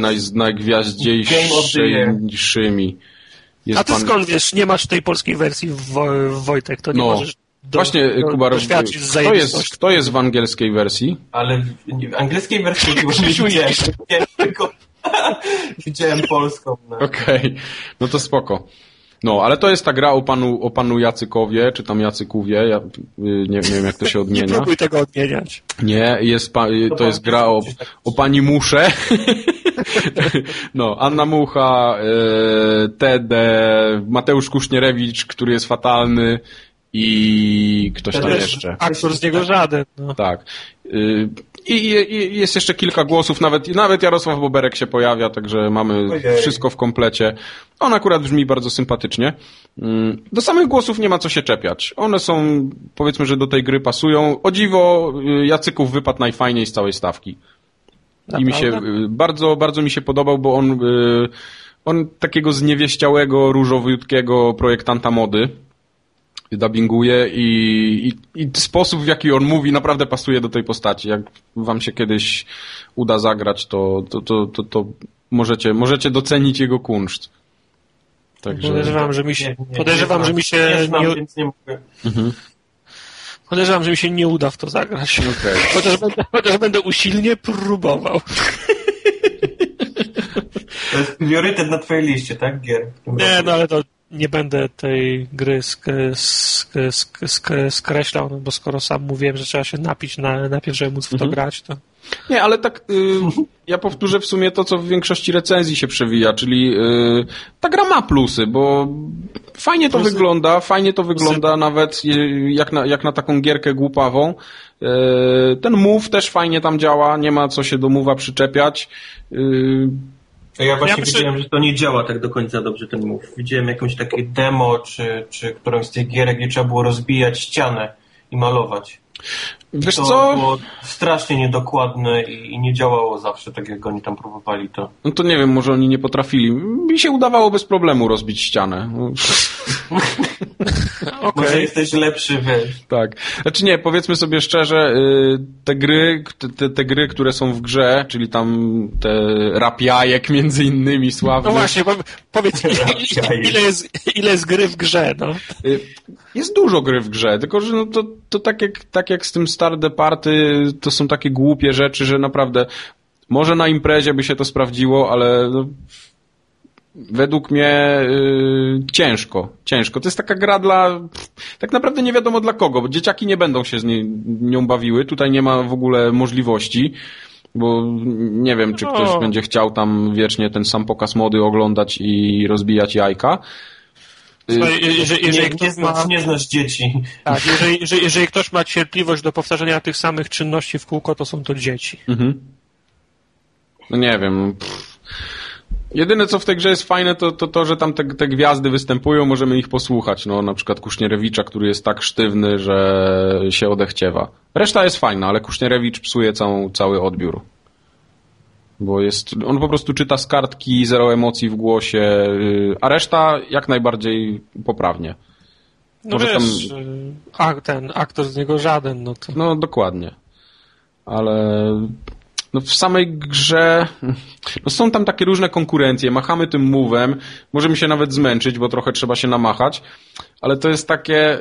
najgwiaździejszymi. A ty skąd wiesz, nie masz tej polskiej wersji, Wojtek, to nie możesz właśnie, Kuba, doświadczyć kto jest w angielskiej wersji? Ale w angielskiej wersji nie widziałem, tylko widziałem polską. No. Okej, no to spoko. No, ale to jest ta gra o panu Jacykowie, czy tam Jacykówie, ja nie wiem jak to się odmienia. Nie próbuj tego odmieniać. Nie, to jest gra o pani Musze. No, Anna Mucha, Tede, Mateusz Kusznierewicz, który jest fatalny i ktoś tam jeszcze. Aktor z niego żaden. No. Tak. I jest jeszcze kilka głosów, nawet Jarosław Boberek się pojawia, także mamy wszystko w komplecie. On akurat brzmi bardzo sympatycznie. Do samych głosów nie ma co się czepiać. One są, powiedzmy, że do tej gry pasują. O dziwo, Jacyków wypadł najfajniej z całej stawki. I mi się bardzo, bardzo mi się podobał, bo on takiego zniewieściałego, różowiutkiego projektanta mody dubbinguje i sposób, w jaki on mówi, naprawdę pasuje do tej postaci. Jak wam się kiedyś uda zagrać, to możecie docenić jego kunszt. Także... Podejrzewam, że mi się podejrzewam, że mi się nie uda w to zagrać. Okay. Chociaż będę usilnie próbował. To jest priorytet na twojej liście, tak? Gier. Nie, no ale to nie będę tej gry skreślał, no bo skoro sam mówiłem, że trzeba się napić najpierw, żeby móc w to grać, to... Nie, ale tak ja powtórzę w sumie to, co w większości recenzji się przewija, czyli ta gra ma plusy, bo fajnie to wygląda nawet jak na taką gierkę głupawą. Ten move też fajnie tam działa, nie ma co się do move'a przyczepiać. Ja właśnie widziałem, że to nie działa tak do końca dobrze, ten move. Widziałem jakąś takie demo, czy którąś z tych gierek, gdzie trzeba było rozbijać ścianę i malować. Wiesz to co? było strasznie niedokładne i nie działało zawsze tak, jak oni tam próbowali to. No to nie wiem, może oni nie potrafili. Mi się udawało bez problemu rozbić ścianę. Okay. Może jesteś lepszy, wiesz. Tak. Znaczy nie, powiedzmy sobie szczerze, te gry, które są w grze, czyli tam te Rapiajek między innymi sławne. No właśnie, powiedz, ile jest gry w grze, no? Jest dużo gry w grze, tylko że no to tak jak z tym Star Departy, to są takie głupie rzeczy, że naprawdę może na imprezie by się to sprawdziło, ale no, według mnie ciężko. To jest taka gra tak naprawdę nie wiadomo dla kogo, bo dzieciaki nie będą się z nią bawiły, tutaj nie ma w ogóle możliwości, bo nie wiem, czy ktoś będzie chciał tam wiecznie ten sam pokaz mody oglądać i rozbijać jajka. Nie znasz dzieci. Tak, jeżeli ktoś ma cierpliwość do powtarzania tych samych czynności w kółko, to są to dzieci. Mhm. No nie wiem. Jedyne, co w tej grze jest fajne, to że tam te gwiazdy występują, możemy ich posłuchać. No, na przykład Kusznierewicza, który jest tak sztywny, że się odechciewa. Reszta jest fajna, ale Kusznierewicz psuje cały odbiór. Bo on po prostu czyta z kartki, zero emocji w głosie, a reszta jak najbardziej poprawnie. No może wiesz, ten aktor z niego żaden. No dokładnie. Ale no w samej grze no są tam takie różne konkurencje, machamy tym move'em, możemy się nawet zmęczyć, bo trochę trzeba się namachać, ale to jest takie...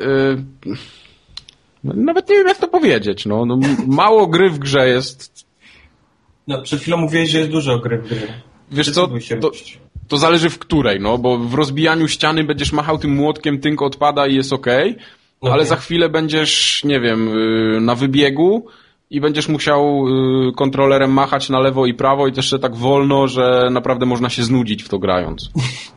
nawet nie wiem, jak to powiedzieć. No, mało gry w grze jest... No, przed chwilą mówiłeś, że jest dużo gry w grze. Wiesz co, to zależy w której, no, bo w rozbijaniu ściany będziesz machał tym młotkiem, tynk odpada i jest okej, ale za chwilę będziesz, nie wiem, na wybiegu i będziesz musiał kontrolerem machać na lewo i prawo i też jeszcze tak wolno, że naprawdę można się znudzić w to grając.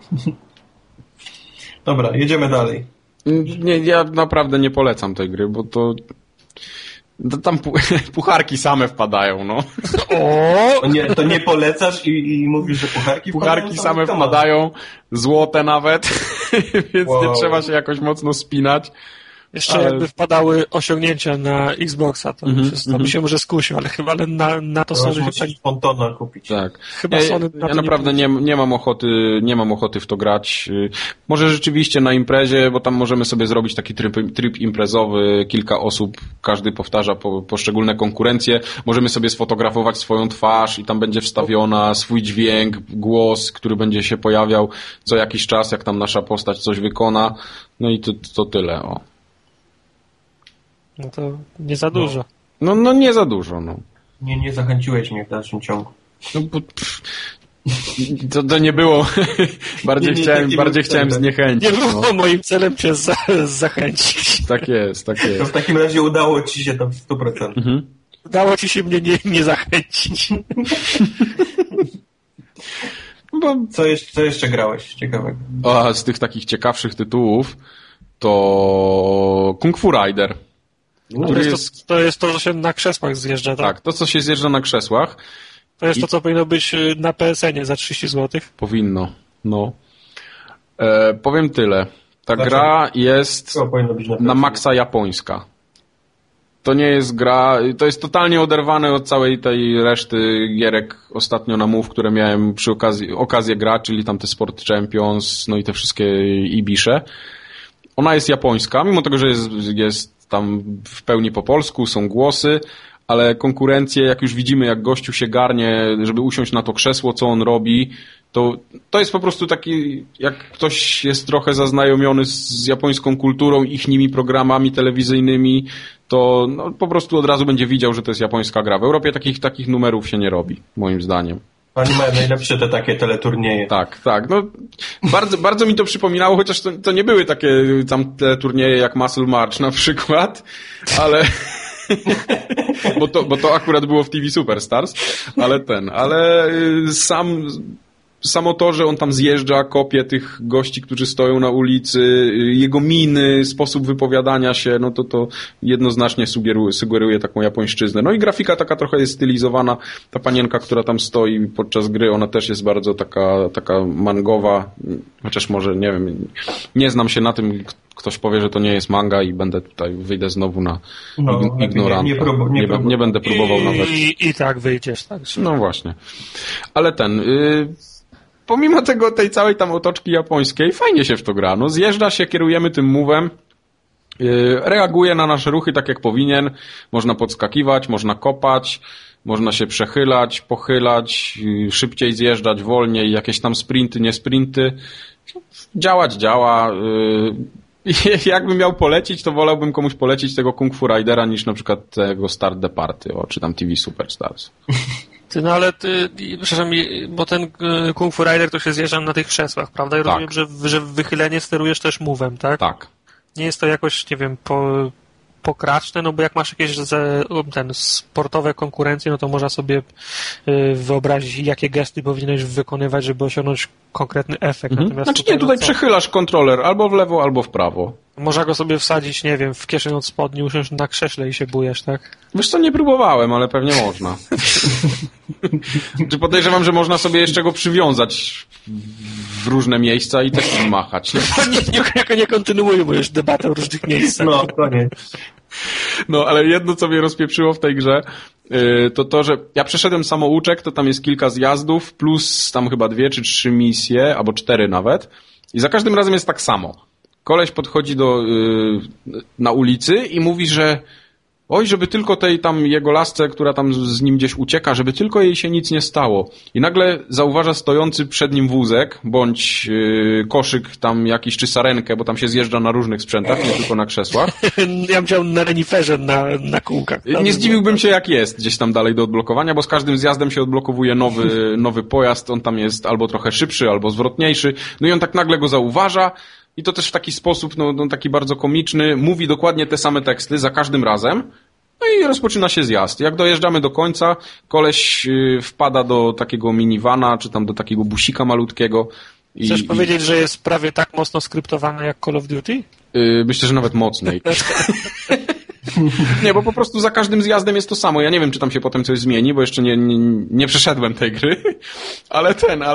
Dobra, jedziemy dalej. Nie, ja naprawdę nie polecam tej gry, bo to tam pucharki same wpadają, no. To nie polecasz i mówisz, że pucharki same wpadają, złote nawet, więc nie trzeba się jakoś mocno spinać. Jeszcze jakby wpadały osiągnięcia na Xboxa, to by się może skusił, ale chyba na to Sony chyba Pontona kupić. Tak. Chyba Sony ja naprawdę nie mam ochoty w to grać. Może rzeczywiście na imprezie, bo tam możemy sobie zrobić taki tryb imprezowy, kilka osób, każdy powtarza poszczególne konkurencje. Możemy sobie sfotografować swoją twarz i tam będzie wstawiona swój dźwięk, głos, który będzie się pojawiał co jakiś czas, jak tam nasza postać coś wykona. No i to tyle, o. No to nie za dużo. No nie za dużo, no. Nie zachęciłeś mnie w dalszym ciągu. No bo to nie było. bardziej chciałem zniechęcić. Nie było moim celem cię zachęcić. Tak jest. To w takim razie udało ci się to w 100%. Mhm. Udało ci się mnie nie zachęcić. Bo... Co jeszcze grałeś ciekawego? A z tych takich ciekawszych tytułów to Kung Fu Rider. To jest to, co się na krzesłach zjeżdża, tak? Tak, to, co się zjeżdża na krzesłach. To jest to, co powinno być na PSN-ie za 30 zł. Powinno, no. Powiem tyle. Ta gra jest na maksa japońska. To nie jest gra, to jest totalnie oderwane od całej tej reszty gierek ostatnio na Move, które miałem przy okazję grać, czyli tam te Sport Champions, no i te wszystkie Ibisze. Ona jest japońska, mimo tego, że jest tam w pełni po polsku, są głosy, ale konkurencję, jak już widzimy, jak gościu się garnie, żeby usiąść na to krzesło, co on robi, to jest po prostu taki, jak ktoś jest trochę zaznajomiony z japońską kulturą, ichnymi programami telewizyjnymi, to no, po prostu od razu będzie widział, że to jest japońska gra. W Europie takich numerów się nie robi, moim zdaniem. Oni mają najlepsze te takie teleturnieje. Tak. No, bardzo mi to przypominało, chociaż to nie były takie tam teleturnieje jak Muscle March na przykład, ale... bo to akurat było w TV Superstars, ale samo to, że on tam zjeżdża, kopie tych gości, którzy stoją na ulicy, jego miny, sposób wypowiadania się, no to jednoznacznie sugeruje taką japońszczyznę. No i grafika taka trochę jest stylizowana. Ta panienka, która tam stoi podczas gry, ona też jest bardzo taka mangowa, chociaż może, nie wiem, nie znam się na tym, ktoś powie, że to nie jest manga i wyjdę znowu na ignoranta. Nie będę próbował nawet. I tak wyjdziesz, tak. No właśnie. Ale pomimo tej całej tam otoczki japońskiej, fajnie się w to gra. No, zjeżdża się, kierujemy tym move'em, reaguje na nasze ruchy tak jak powinien. Można podskakiwać, można kopać, można się przechylać, pochylać, szybciej zjeżdżać, wolniej, jakieś tam sprinty, nie sprinty. Działa. Jakbym miał polecić, to wolałbym komuś polecić tego Kung Fu Ridera niż na przykład tego Start the Party, czy tam TV Superstars. No ale przepraszam, bo ten Kung Fu Rider to się zjeżdża na tych krzesłach, prawda? Ja rozumiem, że w wychylenie sterujesz też move'em, tak? Tak. Nie jest to jakoś, nie wiem, pokraczne, no bo jak masz jakieś sportowe konkurencje, no to można sobie wyobrazić, jakie gesty powinieneś wykonywać, żeby osiągnąć konkretny efekt. Natomiast tutaj przechylasz kontroler albo w lewo, albo w prawo. Można go sobie wsadzić, nie wiem, w kieszeń od spodni, usiąść na krześle i się bujesz, tak? Wiesz co, nie próbowałem, ale pewnie można. Czy podejrzewam, że można sobie jeszcze go przywiązać w różne miejsca i też nim machać. Nie kontynuujmy już debatę o różnych miejscach. No, koniec. No, ale jedno, co mnie rozpieprzyło w tej grze, to, że ja przeszedłem samouczek, to tam jest kilka zjazdów, plus tam chyba 2 czy 3 misje, albo 4 nawet. I za każdym razem jest tak samo. Koleś podchodzi na ulicy i mówi, że żeby tylko tej tam jego lasce, która tam z nim gdzieś ucieka, żeby tylko jej się nic nie stało. I nagle zauważa stojący przed nim wózek, bądź koszyk tam jakiś, czy sarenkę, bo tam się zjeżdża na różnych sprzętach, nie tylko na krzesłach. Ja chciałem na reniferze, na kółkach. Nie zdziwiłbym się, jak jest gdzieś tam dalej do odblokowania, bo z każdym zjazdem się odblokowuje nowy pojazd, on tam jest albo trochę szybszy, albo zwrotniejszy. No i on tak nagle go zauważa, i to też w taki sposób, taki bardzo komiczny, mówi dokładnie te same teksty za każdym razem, no i rozpoczyna się zjazd. Jak dojeżdżamy do końca, koleś wpada do takiego minivana, czy tam do takiego busika malutkiego. Chcesz powiedzieć, że jest prawie tak mocno skryptowane jak Call of Duty? Myślę, że nawet mocniej. Nie, bo po prostu za każdym zjazdem jest to samo. Ja nie wiem, czy tam się potem coś zmieni, bo jeszcze nie przeszedłem tej gry, ale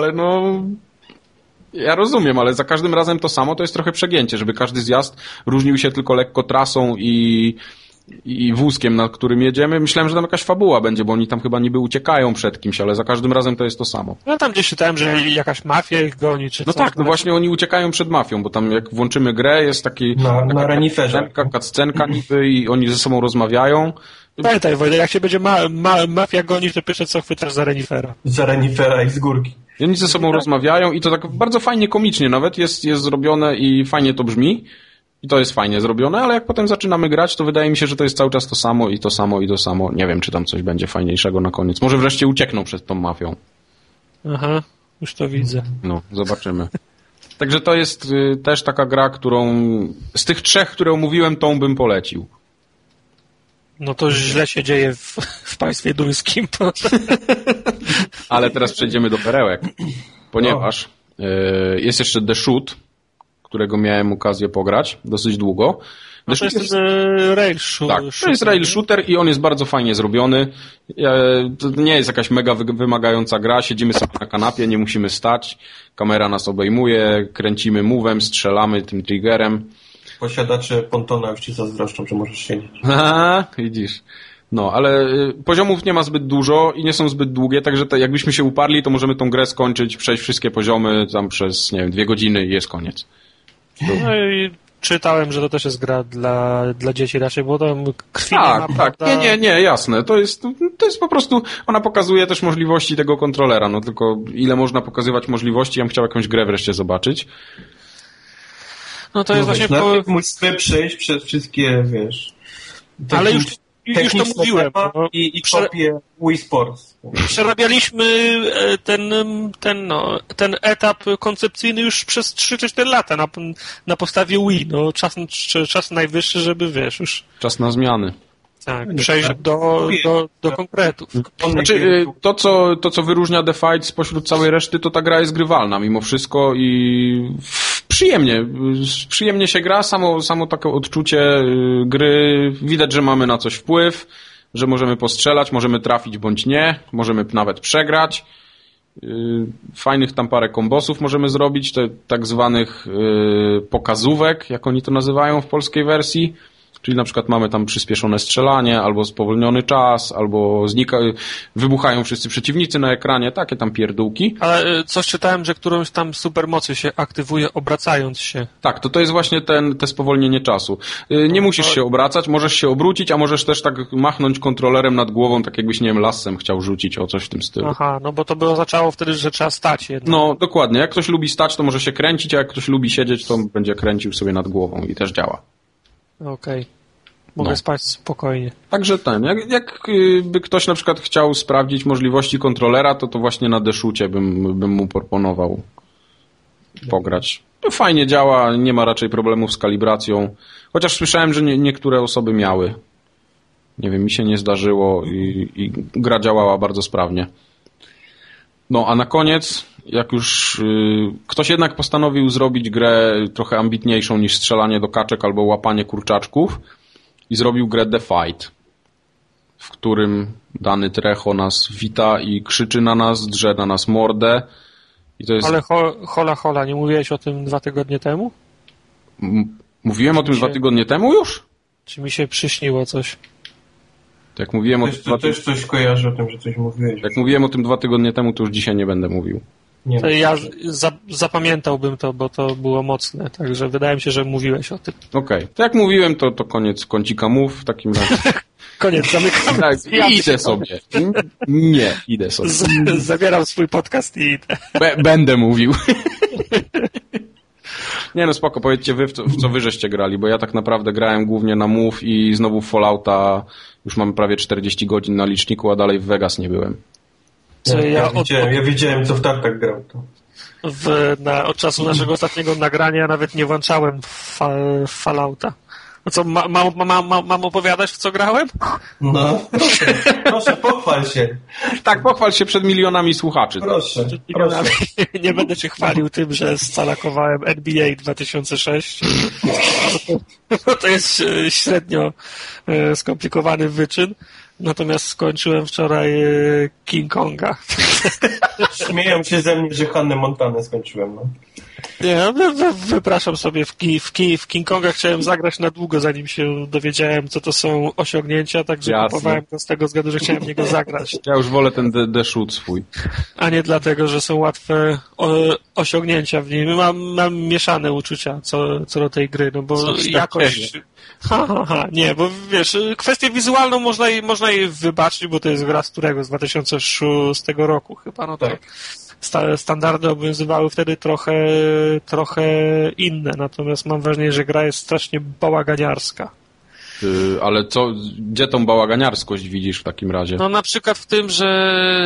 ja rozumiem, ale za każdym razem to samo, to jest trochę przegięcie, żeby każdy zjazd różnił się tylko lekko trasą i wózkiem, na którym jedziemy. Myślałem, że tam jakaś fabuła będzie, bo oni tam chyba niby uciekają przed kimś, ale za każdym razem to jest to samo. No tam gdzieś czytałem, że jakaś mafia ich goni, czy coś. No tak, no właśnie oni uciekają przed mafią, bo tam jak włączymy grę, jest na reniferze. Cutscenka niby i oni ze sobą rozmawiają. Pamiętaj, Wojtek, jak się będzie mafia gonić, to pierwsze co chwytasz za renifera. Za renifera i z górki. I oni ze sobą rozmawiają i to tak bardzo fajnie komicznie nawet jest zrobione i fajnie to brzmi. I to jest fajnie zrobione, ale jak potem zaczynamy grać, to wydaje mi się, że to jest cały czas to samo i to samo i to samo. Nie wiem, czy tam coś będzie fajniejszego na koniec. Może wreszcie uciekną przed tą mafią. Aha, już to widzę. No, zobaczymy. Także to jest też taka gra, którą z tych 3, które omówiłem, tą bym polecił. No to źle się dzieje w państwie duńskim. Ale teraz przejdziemy do perełek, ponieważ jest jeszcze The Shoot, którego miałem okazję pograć dosyć długo. No to jest rail shooter. Tak, to jest rail shooter i on jest bardzo fajnie zrobiony. To nie jest jakaś mega wymagająca gra, siedzimy sobie na kanapie, nie musimy stać, kamera nas obejmuje, kręcimy move'em, strzelamy tym triggerem. Posiadacze pontona już ci zazdroszczą, że możesz siedzieć. Aha, widzisz. No, ale poziomów nie ma zbyt dużo i nie są zbyt długie, także jakbyśmy się uparli, to możemy tą grę skończyć, przejść wszystkie poziomy tam przez, nie wiem, 2 godziny i jest koniec. No i czytałem, że to też jest gra dla dzieci raczej, bo tam krwi nie ma, tak. prawda? Nie, jasne. To jest po prostu, ona pokazuje też możliwości tego kontrolera, no tylko ile można pokazywać możliwości, ja bym chciał jakąś grę wreszcie zobaczyć. No to jest właśnie... Musimy przejść przez wszystkie, wiesz... Ale już to mówiłem. I kopię Wii Sports. Przerabialiśmy ten etap koncepcyjny już przez 3 czy 4 lata na podstawie Wii. No, czas najwyższy, żeby wiesz już... Czas na zmiany. Tak, przejść do konkretów. Znaczy, to, co wyróżnia The Fight spośród całej reszty, to ta gra jest grywalna mimo wszystko i przyjemnie się gra, samo takie odczucie gry, widać, że mamy na coś wpływ, że możemy postrzelać, możemy trafić bądź nie, możemy nawet przegrać. Fajnych tam parę kombosów możemy zrobić, te tak zwanych pokazówek, jak oni to nazywają w polskiej wersji. Czyli na przykład mamy tam przyspieszone strzelanie, albo spowolniony czas, albo wybuchają wszyscy przeciwnicy na ekranie, takie tam pierdółki. Ale coś czytałem, że którąś tam supermocy się aktywuje obracając się. Tak, to jest właśnie te spowolnienie czasu. Nie musisz się obracać, możesz się obrócić, a możesz też tak machnąć kontrolerem nad głową, tak jakbyś, nie wiem, lassem chciał rzucić o coś w tym stylu. Aha, no bo to by oznaczało wtedy, że trzeba stać jednak. No, dokładnie. Jak ktoś lubi stać, to może się kręcić, a jak ktoś lubi siedzieć, to będzie kręcił sobie nad głową i też działa. Okej. Mogę spać spokojnie. Także jakby ktoś na przykład chciał sprawdzić możliwości kontrolera, to właśnie na deszucie bym mu proponował pograć. To fajnie działa, nie ma raczej problemów z kalibracją. Chociaż słyszałem, że niektóre osoby miały. Nie wiem, mi się nie zdarzyło i gra działała bardzo sprawnie. No, a na koniec, jak już ktoś jednak postanowił zrobić grę trochę ambitniejszą niż strzelanie do kaczek albo łapanie kurczaczków i zrobił grę The Fight, w którym dany Trejo nas wita i krzyczy na nas, drze na nas mordę. I to jest... Ale hola, nie mówiłeś o tym 2 tygodnie temu? Mówiłem o tym 2 tygodnie temu już? Czy mi się przyśniło coś? Jak mówiłem też coś kojarzę o tym, że coś mówiłeś. Jak mówiłem o tym 2 tygodnie temu, to już dzisiaj nie będę mówił. Nie, to ja zapamiętałbym to, bo to było mocne, także wydaje mi się, że mówiłeś o tym. Okej. To jak mówiłem, to koniec kącika mów w takim razie. Koniec, zamykam. Tak, idę sobie. Nie, idę sobie. Zabieram swój podcast i idę. Będę mówił. Nie no, spoko, powiedzcie wy, w co wy żeście grali, bo ja tak naprawdę grałem głównie na Move i znowu w Fallouta już mam prawie 40 godzin na liczniku, a dalej w Vegas nie byłem. Ja widziałem, co w tartak grał. To. Od czasu naszego ostatniego nagrania ja nawet nie włączałem Fallouta. No co, mam opowiadać, w co grałem? No, proszę, pochwal się. Tak, pochwal się przed milionami słuchaczy. Proszę. Nie będę się chwalił tym, że scalakowałem NBA 2006. To jest średnio skomplikowany wyczyn. Natomiast skończyłem wczoraj King Konga. Śmieją się ze mnie, że Hannę Montanę skończyłem. No. Nie, wypraszam sobie, w King Konga chciałem zagrać na długo, zanim się dowiedziałem, co to są osiągnięcia, także kupowałem go z tego względu, że chciałem w niego zagrać. Ja już wolę ten The Shoot swój. A nie dlatego, że są łatwe osiągnięcia w nim. Mam mieszane uczucia co do tej gry, no bo jakoś... Nie, bo wiesz, kwestię wizualną można jej wybaczyć, bo to jest gra z którego? Z 2006 roku chyba, no tak. Standardy obowiązywały wtedy trochę inne, natomiast mam wrażenie, że gra jest strasznie bałaganiarska. Ale gdzie tą bałaganiarskość widzisz w takim razie? No na przykład w tym, że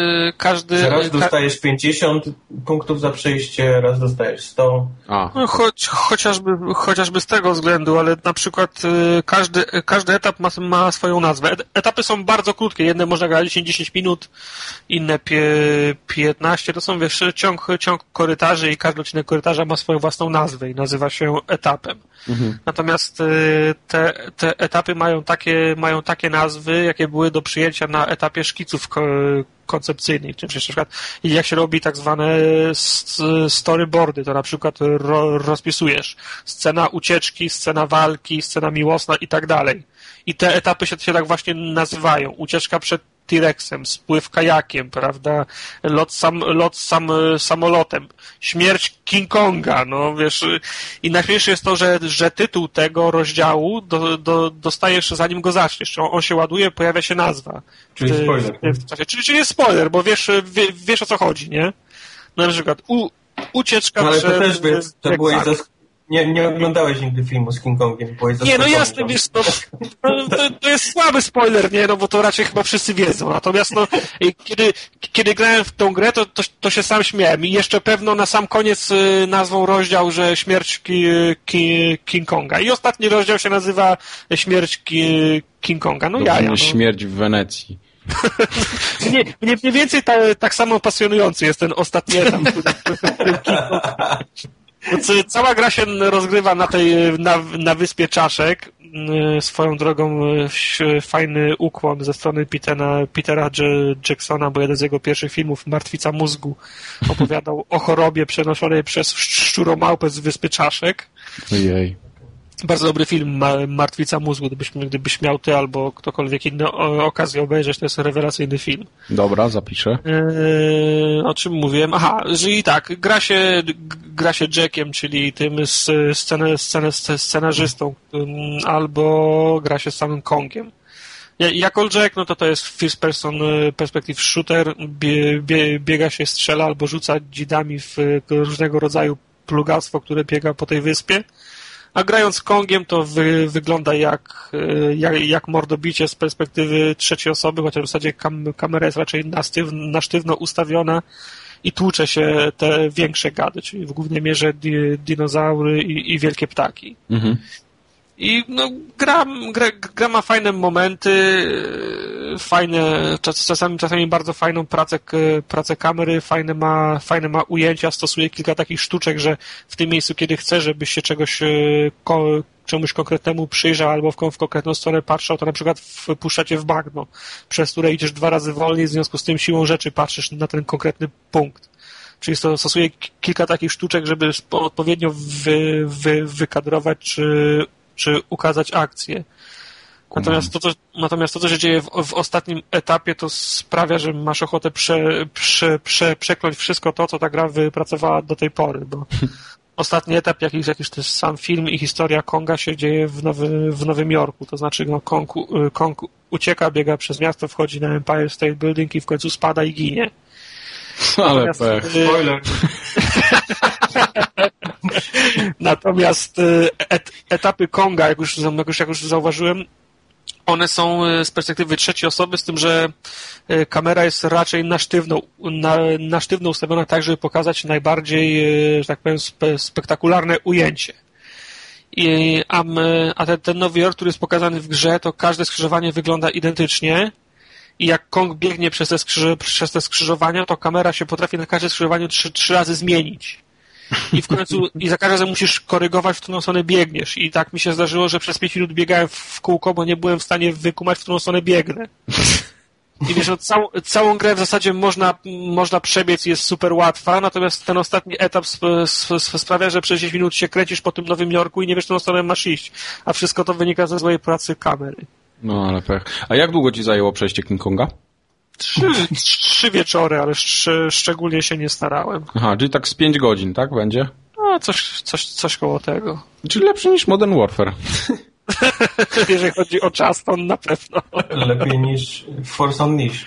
raz dostajesz 50 punktów za przejście, raz dostajesz 100. No, chociażby z tego względu, ale na przykład każdy etap ma swoją nazwę. Etapy są bardzo krótkie, jedne można grać 10 minut, inne 15. To są wiesz, ciąg korytarzy i każdy odcinek korytarza ma swoją własną nazwę i nazywa się etapem. Mhm. Natomiast te etapy mają takie nazwy, jakie były do przyjęcia na etapie szkiców koncepcyjnych, czyli na przykład jak się robi tak zwane storyboardy, to na przykład rozpisujesz scena ucieczki, scena walki, scena miłosna i tak dalej. I te etapy się tak właśnie nazywają. Ucieczka T-Rexem, spływ kajakiem, prawda, lot samolotem, śmierć King Konga, no wiesz, i najśmieszniejsze jest to, że tytuł tego rozdziału dostajesz zanim go zaczniesz. On się ładuje, pojawia się nazwa. Czyli spoiler. Czyli jest spoiler, bo wiesz o co chodzi, nie? Na przykład ucieczka ale przed... to też to było nie oglądałeś nigdy filmu z King Kongiem. Nie, no jasne, wiesz, to jest słaby spoiler, nie, no bo to raczej chyba wszyscy wiedzą. Natomiast no, kiedy grałem w tą grę, to się sam śmiałem. I jeszcze pewno na sam koniec nazwą rozdział, że śmierć King Konga. I ostatni rozdział się nazywa śmierć King Konga. No jaja. No. Śmierć w Wenecji. Mniej więcej tak samo pasjonujący jest ten ostatni etap. Cała gra się rozgrywa na wyspie Czaszek. Swoją drogą fajny ukłon ze strony Petera Jacksona, bo jeden z jego pierwszych filmów, Martwica mózgu, opowiadał o chorobie przenoszonej przez szczuromałpę z wyspy Czaszek. Ojej. Bardzo dobry film, Martwica mózgu, gdybyś miał ty albo ktokolwiek inny okazję obejrzeć, to jest rewelacyjny film. Dobra, zapiszę. O czym mówiłem? Aha, że i tak, gra się Jackiem, czyli tym scenarzystą, albo gra się samym Kongiem. Jako Jack, no to jest first person perspective shooter, biega się, strzela albo rzuca dzidami w różnego rodzaju plugastwo, które biega po tej wyspie. A grając Kongiem to wygląda jak mordobicie z perspektywy trzeciej osoby, chociaż w zasadzie kamera jest raczej na sztywno ustawiona i tłucze się te większe gady, czyli w głównej mierze dinozaury i wielkie ptaki. Mhm. I no, gra ma fajne momenty, czasami bardzo fajną pracę kamery, fajne ma ujęcia, stosuje kilka takich sztuczek, że w tym miejscu, kiedy chce, żebyś się czemuś konkretnemu przyjrzał albo w konkretną stronę patrzał, to na przykład wpuszcza cię w bagno, przez które idziesz 2 razy wolniej, w związku z tym siłą rzeczy patrzysz na ten konkretny punkt. Czyli stosuje kilka takich sztuczek, żeby odpowiednio wykadrować czy ukazać akcję. Natomiast to, co się dzieje w ostatnim etapie, to sprawia, że masz ochotę przekląć wszystko to, co ta gra wypracowała do tej pory, bo ostatni etap, jakiś też sam film i historia Konga się dzieje w Nowym Jorku, to znaczy no, Kong ucieka, biega przez miasto, wchodzi na Empire State Building i w końcu spada i ginie. Ale pech. Spoiler. Natomiast etapy Konga, jak już zauważyłem, one są z perspektywy trzeciej osoby, z tym, że kamera jest raczej na sztywno ustawiona tak, żeby pokazać najbardziej, że tak powiem, spektakularne ujęcie. A ten Nowy Jork, który jest pokazany w grze, to każde skrzyżowanie wygląda identycznie. I jak Kong biegnie przez te skrzyżowania, to kamera się potrafi na każde skrzyżowanie 3 razy zmienić. I w końcu, i za każdym razem musisz korygować, w którą stronę biegniesz. I tak mi się zdarzyło, że przez 5 minut biegałem w kółko, bo nie byłem w stanie wykumać, w którą stronę biegnę. I wiesz, no, całą grę w zasadzie można przebiec, jest super łatwa, natomiast ten ostatni etap sprawia, że przez 10 minut się kręcisz po tym Nowym Jorku i nie wiesz, w którą stronę masz iść. A wszystko to wynika ze złej pracy kamery. No ale pech. A jak długo ci zajęło przejście King Konga? 3 wieczory, ale szczególnie się nie starałem. Aha, czyli tak z 5 godzin, tak będzie? No, coś koło tego. Czyli lepszy niż Modern Warfare. Jeżeli chodzi o czas, to na pewno. Lepiej niż Force Unleashed.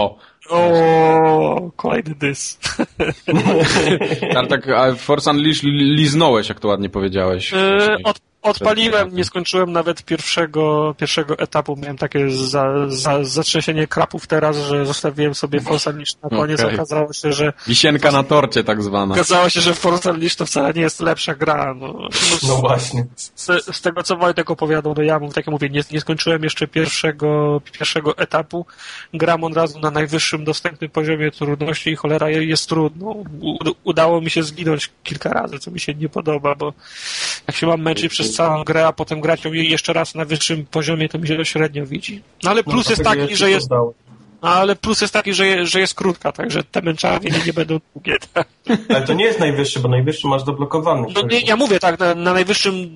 Kolejny dys. Ale tak, a Force Unleashed liznąłeś, jak to ładnie powiedziałeś. Odpaliłem, nie skończyłem nawet pierwszego etapu. Miałem takie zatrzęsienie krapów teraz, że zostawiłem sobie Force Unleashed na koniec. Okay. Okazało się, że... Wisienka na torcie tak zwana. Okazało się, że Force Unleashed to wcale nie jest lepsza gra. No właśnie. Z tego, co Wojtek opowiadał, no ja mówię, nie skończyłem jeszcze pierwszego etapu. Gram od razu na najwyższym dostępnym poziomie trudności i cholera jest trudno. Udało mi się zginąć kilka razy, co mi się nie podoba, bo jak się mam męczyć przez całą grę, a potem grać ją jeszcze raz na wyższym poziomie, to mi się to średnio widzi. No ale plus jest taki, że jest... Ale plus jest taki, że jest krótka, także te męczarnie nie będą długie. Tak? Ale to nie jest najwyższy, bo najwyższy masz zablokowany. No nie, ja mówię tak, na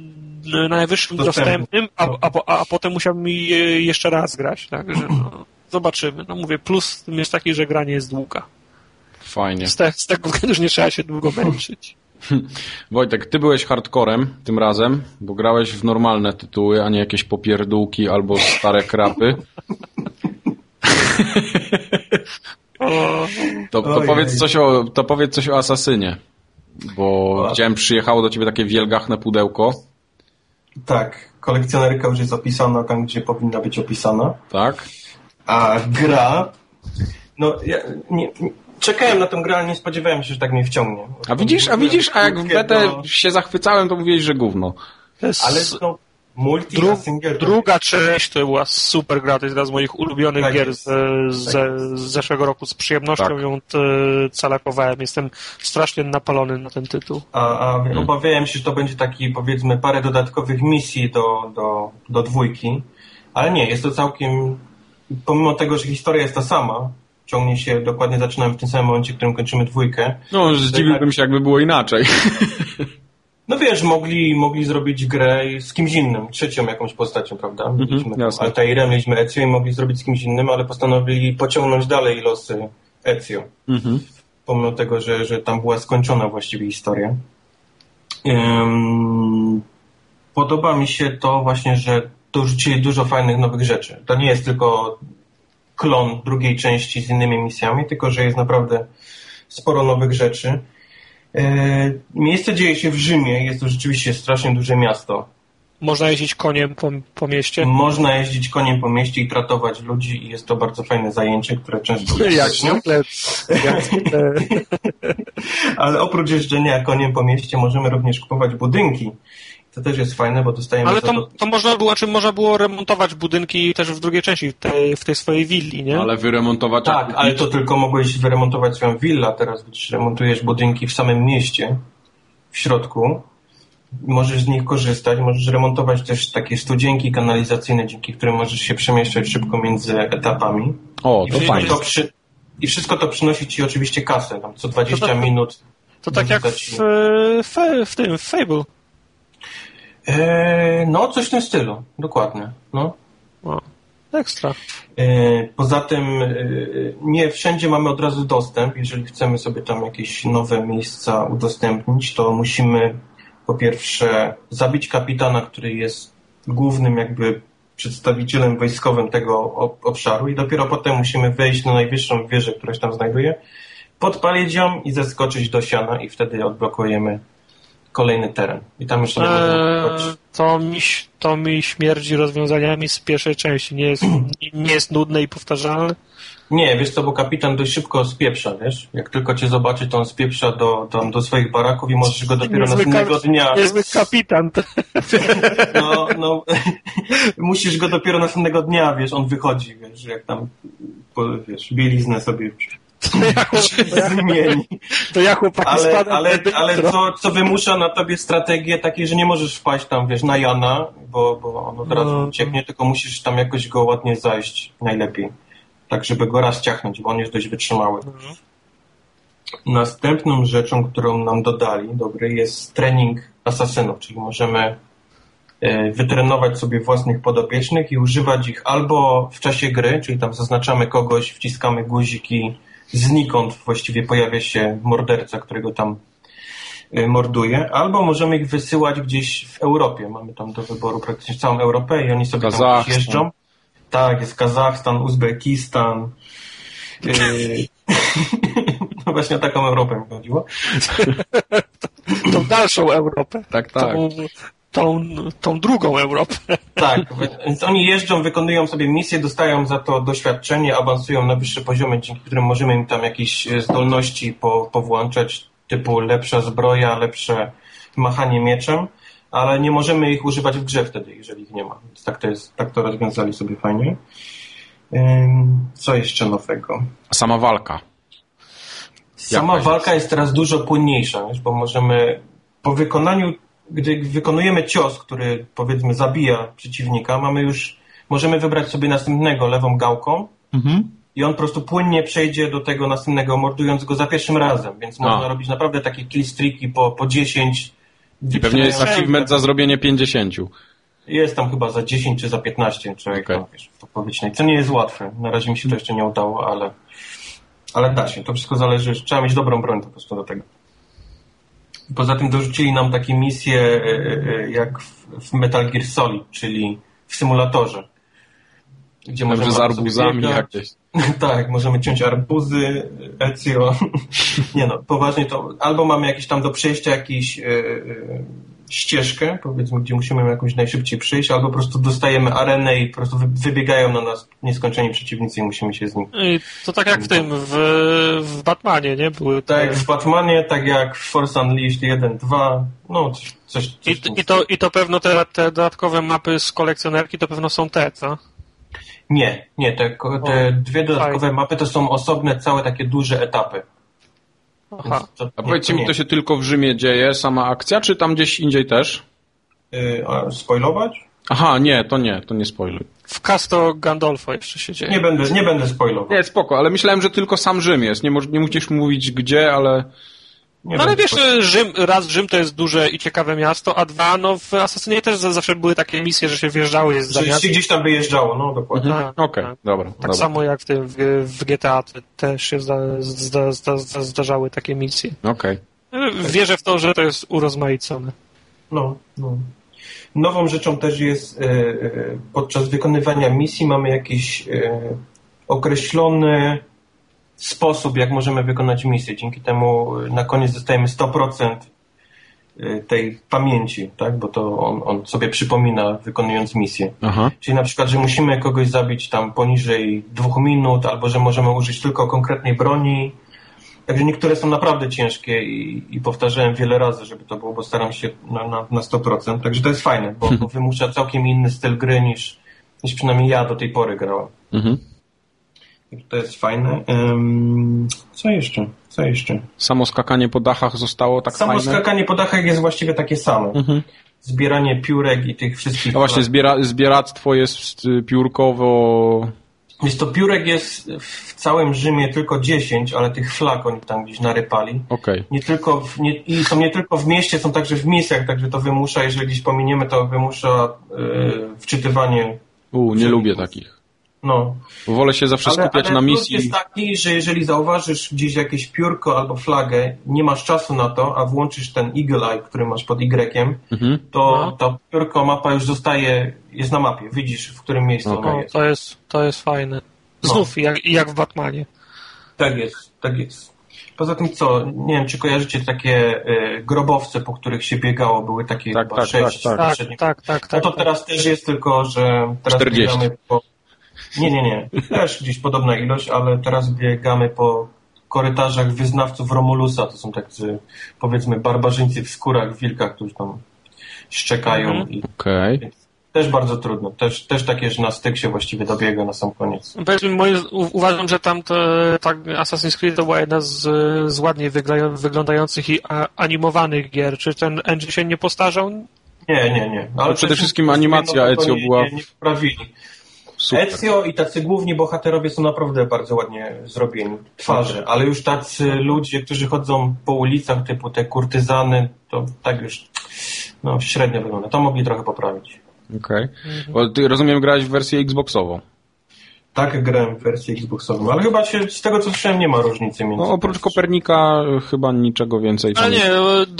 najwyższym dostępnym, a potem musiałbym jeszcze raz grać, także no. zobaczymy. No mówię, plus w tym jest taki, że gra nie jest długa. Fajnie. Z tego względu już nie trzeba się długo męczyć. Wojtek, ty byłeś hardcorem tym razem, bo grałeś w normalne tytuły, a nie jakieś popierdółki albo stare krapy. To powiedz coś o Asasynie, bo widziałem, przyjechało do ciebie takie wielgachne pudełko. Tak, kolekcjonerka już jest opisana tam, gdzie powinna być opisana. Tak. A gra... No, ja czekałem na tę grę, ale nie spodziewałem się, że tak mnie wciągnie. A jak w betę się zachwycałem, to mówiłeś, że gówno. Ale to multi druga część to była super gra, to jest jedna z moich ulubionych gier z zeszłego roku. Z przyjemnością ją calakowałem. Jestem strasznie napalony na ten tytuł. Obawiałem się, że to będzie taki, powiedzmy, parę dodatkowych misji do dwójki, ale nie, jest to całkiem, pomimo tego, że historia jest ta sama, ciągnie się, dokładnie zaczynamy w tym samym momencie, w którym kończymy dwójkę. No, zdziwiłbym się, jakby było inaczej. No wiesz, mogli zrobić grę z kimś innym, trzecią jakąś postacią, prawda? Mieliśmy Altairem, mieliśmy Ezio i mogli zrobić z kimś innym, ale postanowili pociągnąć dalej losy Ezio. Pomimo tego, że tam była skończona właściwie historia. Podoba mi się to właśnie, że dorzucili dużo fajnych nowych rzeczy. To nie jest tylko klon drugiej części z innymi misjami, tylko że jest naprawdę sporo nowych rzeczy. Miejsce dzieje się w Rzymie, jest to rzeczywiście strasznie duże miasto. Można jeździć koniem po mieście? Można jeździć koniem po mieście i tratować ludzi i jest to bardzo fajne zajęcie, które często... Jak zwykle. Ale oprócz jeżdżenia koniem po mieście możemy również kupować budynki. To też jest fajne, bo dostajemy... Ale to można było remontować budynki też w drugiej części, w tej swojej willi, nie? Ale wyremontować... Tak, ale to tylko mogłeś wyremontować swoją willę, a teraz remontujesz budynki w samym mieście, w środku. Możesz z nich korzystać, możesz remontować też takie studzienki kanalizacyjne, dzięki którym możesz się przemieszczać szybko między etapami. O, to fajnie. I wszystko to przynosi ci oczywiście kasę, tam co 20 minut. To tak jak w tym Fable. No, coś w tym stylu, dokładnie. No. O, ekstra. Poza tym nie wszędzie mamy od razu dostęp. Jeżeli chcemy sobie tam jakieś nowe miejsca udostępnić, to musimy po pierwsze zabić kapitana, który jest głównym jakby przedstawicielem wojskowym tego obszaru i dopiero potem musimy wejść na najwyższą wieżę, która się tam znajduje, podpalić ją i zeskoczyć do siana i wtedy odblokujemy kolejny teren. I tam już sobie to mi śmierdzi rozwiązaniami z pierwszej części. Nie jest nudne i powtarzalne? Nie, wiesz co, bo kapitan dość szybko spieprza, wiesz? Jak tylko cię zobaczy, to on spieprza do swoich baraków i możesz go dopiero następnego dnia... Niezły kapitan. No, musisz go dopiero następnego dnia, wiesz, on wychodzi, wiesz, jak tam, wiesz, bieliznę sobie zmieni. To ja chłopaki ale co wymusza na tobie strategię takiej, że nie możesz wpaść tam, wiesz, na Jana, bo on od razu ucieknie, tylko musisz tam jakoś go ładnie zajść, najlepiej. Tak, żeby go raz ciachnąć, bo on jest dość wytrzymały. Następną rzeczą, którą nam dodali, jest trening asasynów, czyli możemy wytrenować sobie własnych podopiecznych i używać ich albo w czasie gry, czyli tam zaznaczamy kogoś, wciskamy guziki, znikąd właściwie pojawia się morderca, którego tam morduje, albo możemy ich wysyłać gdzieś w Europie. Mamy tam do wyboru praktycznie całą Europę i oni sobie tam jeżdżą. Tak, jest Kazachstan, Uzbekistan. No właśnie o taką Europę mi chodziło. Tą dalszą Europę. Tak. Tą drugą Europę. Tak, więc oni jeżdżą, wykonują sobie misje, dostają za to doświadczenie, awansują na wyższe poziomy, dzięki którym możemy im tam jakieś zdolności powłączać, typu lepsza zbroja, lepsze machanie mieczem, ale nie możemy ich używać w grze wtedy, jeżeli ich nie ma. Więc tak to rozwiązali sobie fajnie. Co jeszcze nowego? Sama walka. Sama walka jest teraz dużo płynniejsza, bo możemy po wykonaniu, gdy wykonujemy cios, który powiedzmy zabija przeciwnika, możemy wybrać sobie następnego lewą gałką i on po prostu płynnie przejdzie do tego następnego, mordując go za pierwszym razem, więc można robić naprawdę takie killstreaki po 10. I pewnie jest achievement za zrobienie 50. Jest tam chyba za 10 czy za 15 człowiek tam, wiesz, w to powiedzieć. Co nie jest łatwe. Na razie mi się to jeszcze nie udało, ale da się. To wszystko zależy, trzeba mieć dobrą broń po prostu do tego. Poza tym dorzucili nam takie misje jak w Metal Gear Solid, czyli w symulatorze. Gdzie możemy z arbuzami jakieś. Tak, możemy ciąć arbuzy, Ezio. Nie no, poważnie to albo mamy jakieś tam do przejścia jakąś ścieżkę, powiedzmy, gdzie musimy jakoś najszybciej przyjść, albo po prostu dostajemy arenę i po prostu wybiegają na nas nieskończeni przeciwnicy i musimy się z nich... I to tak jak w Batmanie, nie? Były tak jak w Batmanie, tak jak w Force Unleashed 1, 2, no coś I to pewno te dodatkowe mapy z kolekcjonerki to pewno są te, co? Nie, te dwie dodatkowe mapy to są osobne, całe takie duże etapy. Aha. A powiedzcie mi, to się tylko w Rzymie dzieje, sama akcja, czy tam gdzieś indziej też? A spoilować? Aha, to nie spoiluj. W Casto Gandolfo jeszcze się dzieje. Nie będę spoilował. Nie, spoko, ale myślałem, że tylko sam Rzym jest. Nie musisz mówić gdzie, ale... Ale wiesz, Rzym to jest duże i ciekawe miasto, a dwa, no w Assassinie też zawsze były takie misje, że się wjeżdżały jest za miasto. Że gdzieś tam wyjeżdżało, no dokładnie. Okej, dobra. Tak samo jak w GTA też się zdarzały takie misje. Okej. Wierzę w to, że to jest urozmaicone. No. Nową rzeczą też jest podczas wykonywania misji mamy jakiś określony sposób, jak możemy wykonać misję. Dzięki temu na koniec dostajemy 100% tej pamięci, tak? Bo to on sobie przypomina, wykonując misję. Aha. Czyli na przykład, że musimy kogoś zabić tam poniżej 2 minut, albo że możemy użyć tylko konkretnej broni. Także niektóre są naprawdę ciężkie i powtarzałem wiele razy, żeby to było, bo staram się na 100%. Także to jest fajne, bo wymusza całkiem inny styl gry niż przynajmniej ja do tej pory grałem. Mhm. To jest fajne. Co jeszcze? Samo skakanie po dachach zostało tak fajne? Samo skakanie po dachach jest właściwie takie samo. Mhm. Zbieranie piórek i tych wszystkich... No właśnie, zbieractwo jest piórkowo... Więc to piórek jest w całym Rzymie tylko 10, ale tych flag oni tam gdzieś narypali. Okay. I są nie tylko w mieście, są także w misjach, także to wymusza, jeżeli gdzieś pominiemy, to wymusza wczytywanie... nie lubię takich. No. Wolę się zawsze skupiać na misji. Ale jest taki, że jeżeli zauważysz gdzieś jakieś piórko albo flagę, nie masz czasu na to, a włączysz ten Eagle Eye, który masz pod Y, to to piórko, mapa już jest na mapie. Widzisz, w którym miejscu ono jest. To jest fajne. Znów, jak w Batmanie. Tak jest. Poza tym nie wiem, czy kojarzycie takie grobowce, po których się biegało, były takie chyba 6. Tak. No to teraz też jest, tylko że teraz 40. biegamy po... Nie. Też gdzieś podobna ilość, ale teraz biegamy po korytarzach wyznawców Romulusa. To są tacy, powiedzmy, barbarzyńcy w skórach, wilkach, którzy tam szczekają. Okej. Też bardzo trudno. Też takie, że na styk się właściwie dobiega na sam koniec. Uważam, że tam Assassin's Creed to była jedna z ładniej wyglądających i animowanych gier. Czy ten engine się nie postarzał? Nie. Ale przede wszystkim animacja Ezio była... Nie poprawili. Ezio i tacy główni bohaterowie są naprawdę bardzo ładnie zrobieni. Twarze, ale już tacy ludzie, którzy chodzą po ulicach, typu te kurtyzany, to tak już średnio wygląda. To mogli trochę poprawić. Okej. Bo ty, rozumiem, grałeś w wersję Xboxową. Tak, grałem w wersji Xboxową, ale chyba z tego, co słyszałem, nie ma różnicy między... oprócz Kopernika chyba niczego więcej. Ale nie,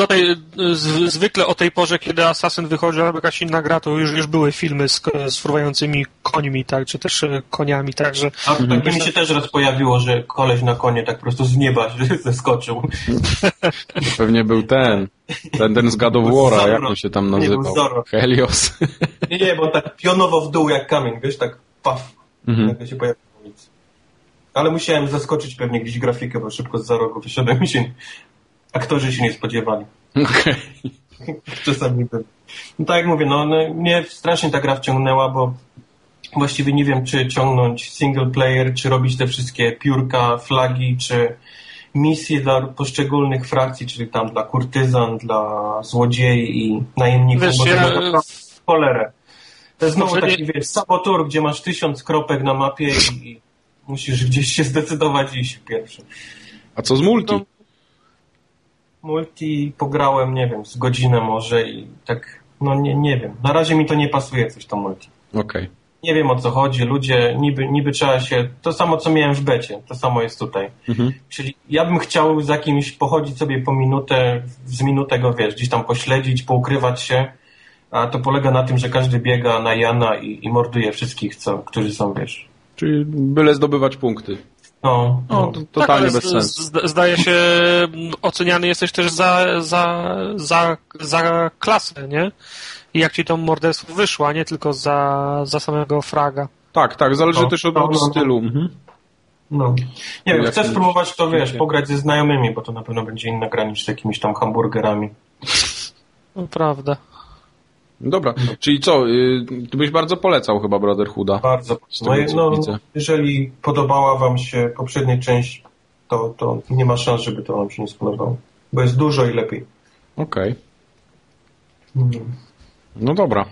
zwykle o tej porze, kiedy Assassin wychodził, albo jakaś inna gra, to już były filmy z fruwającymi końmi, tak, czy też koniami, także... A tak mi się też raz pojawiło, że koleś na konie tak po prostu z nieba zeskoczył. Pewnie był ten z God of War'a, jak on się tam nazywał? Helios. Nie, bo tak pionowo w dół jak kamień, wiesz, tak paf. Jak się pojawił na ulicy. Ale musiałem zaskoczyć pewnie gdzieś grafikę, bo szybko z za rogu wyszedłem i aktorzy się nie spodziewali. Okej. Czasami tak. No tak jak mówię, mnie strasznie ta gra wciągnęła, bo właściwie nie wiem, czy ciągnąć single player, czy robić te wszystkie piórka, flagi, czy misje dla poszczególnych frakcji, czyli tam dla kurtyzan, dla złodziei i najemników. Wiesz, cholerę. To jest znowu taki, sabotur, gdzie masz 1000 kropek na mapie i musisz gdzieś się zdecydować i iść pierwszy. A co z multi? Multi pograłem, nie wiem, z godzinę może i tak no nie wiem. Na razie mi to nie pasuje coś to multi. Okej. Nie wiem o co chodzi, ludzie niby trzeba się, to samo co miałem w becie, to samo jest tutaj. Czyli ja bym chciał z jakimś pochodzić sobie po minutę, z minutę go, wiesz, gdzieś tam pośledzić, poukrywać się, a to polega na tym, że każdy biega na Jana i morduje wszystkich, którzy są, wiesz. Czyli byle zdobywać punkty. No. Totalnie tak, bez sensu. Zdaje się, oceniany jesteś też za klasę, nie? I jak ci to morderstwo wyszło, a nie tylko za samego fraga. Tak, zależy też od stylu. No. Nie wiem, chcę spróbować to, wiesz, pograć ze znajomymi, bo to na pewno będzie inna gra niż z jakimiś tam hamburgerami. No, prawda. Dobra, czyli co, ty byś bardzo polecał chyba Brotherhooda. Bardzo. Jeżeli podobała wam się poprzednia część, to nie ma szans, żeby to wam się nie spodobało. Bo jest dużo i lepiej. Okej. No dobra.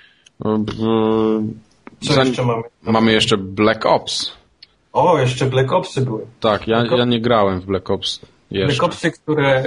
Co jeszcze mamy? Mamy jeszcze Black Ops. O, jeszcze Black Opsy były. Tak, ja nie grałem w Black Ops jeszcze. Black Opsy, które...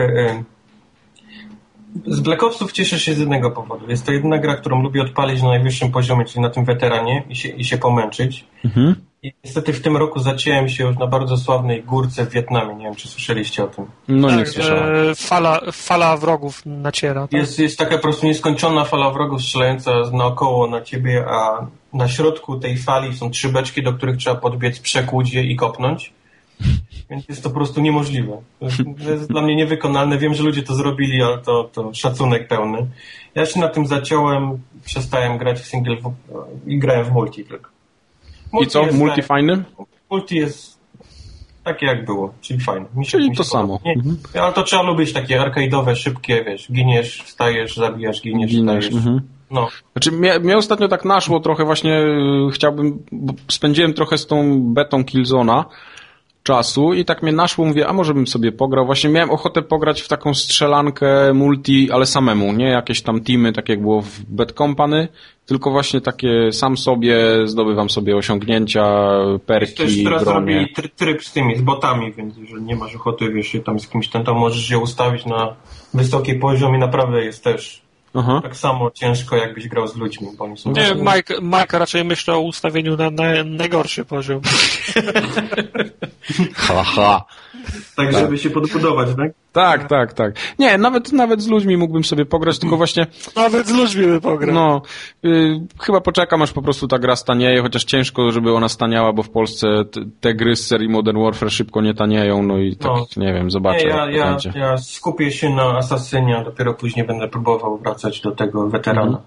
Z Black Opsów cieszę się z jednego powodu. Jest to jedyna gra, którą lubię odpalić na najwyższym poziomie, czyli na tym weteranie i się pomęczyć. I niestety w tym roku zaciąłem się już na bardzo sławnej górce w Wietnamie. Nie wiem, czy słyszeliście o tym. No nie słyszałem. Fala wrogów naciera. Tak? Jest taka po prostu nieskończona fala wrogów strzelająca naokoło na ciebie, a na środku tej fali są 3 beczki, do których trzeba podbiec, przekłuć je i kopnąć. Więc jest to po prostu niemożliwe. To jest dla mnie niewykonalne. Wiem, że ludzie to zrobili, ale to szacunek pełny. Ja się na tym zaciąłem, przestałem grać w single i grałem w multi tylko. I co? Multi fajny? Multi jest takie jak było, czyli fajne. Czyli to samo. Ale to trzeba lubić takie arcade'owe, szybkie, wiesz, giniesz, wstajesz, zabijasz, giniesz, wstajesz. No. Znaczy mnie ostatnio tak naszło trochę właśnie, bo spędziłem trochę z tą betą Killzone'a czasu i tak mnie naszło, mówię, a może bym sobie pograł. Właśnie miałem ochotę pograć w taką strzelankę multi, ale samemu, nie jakieś tam teamy, tak jak było w Bad Company, tylko właśnie takie sam sobie, zdobywam sobie osiągnięcia, perki, też teraz bronie. robili tryb z tymi, z botami, więc jeżeli nie masz ochoty, wiesz, się tam z kimś to możesz się ustawić na wysoki poziom i naprawdę jest też tak samo ciężko, jakbyś grał z ludźmi, bo oni są... Nie, Mike raczej myślał o ustawieniu na najgorszy poziom. Haha. Tak, żeby się podbudować, tak? Tak. Nie, nawet z ludźmi mógłbym sobie pograć, tylko właśnie... Nawet z ludźmi by pograł. No, chyba poczekam, aż po prostu ta gra stanieje, chociaż ciężko, żeby ona staniała, bo w Polsce te gry z serii Modern Warfare szybko nie tanieją, no i tak, nie wiem, zobaczę. Ja skupię się na Asasynie, a dopiero później będę próbował wracać do tego weterana.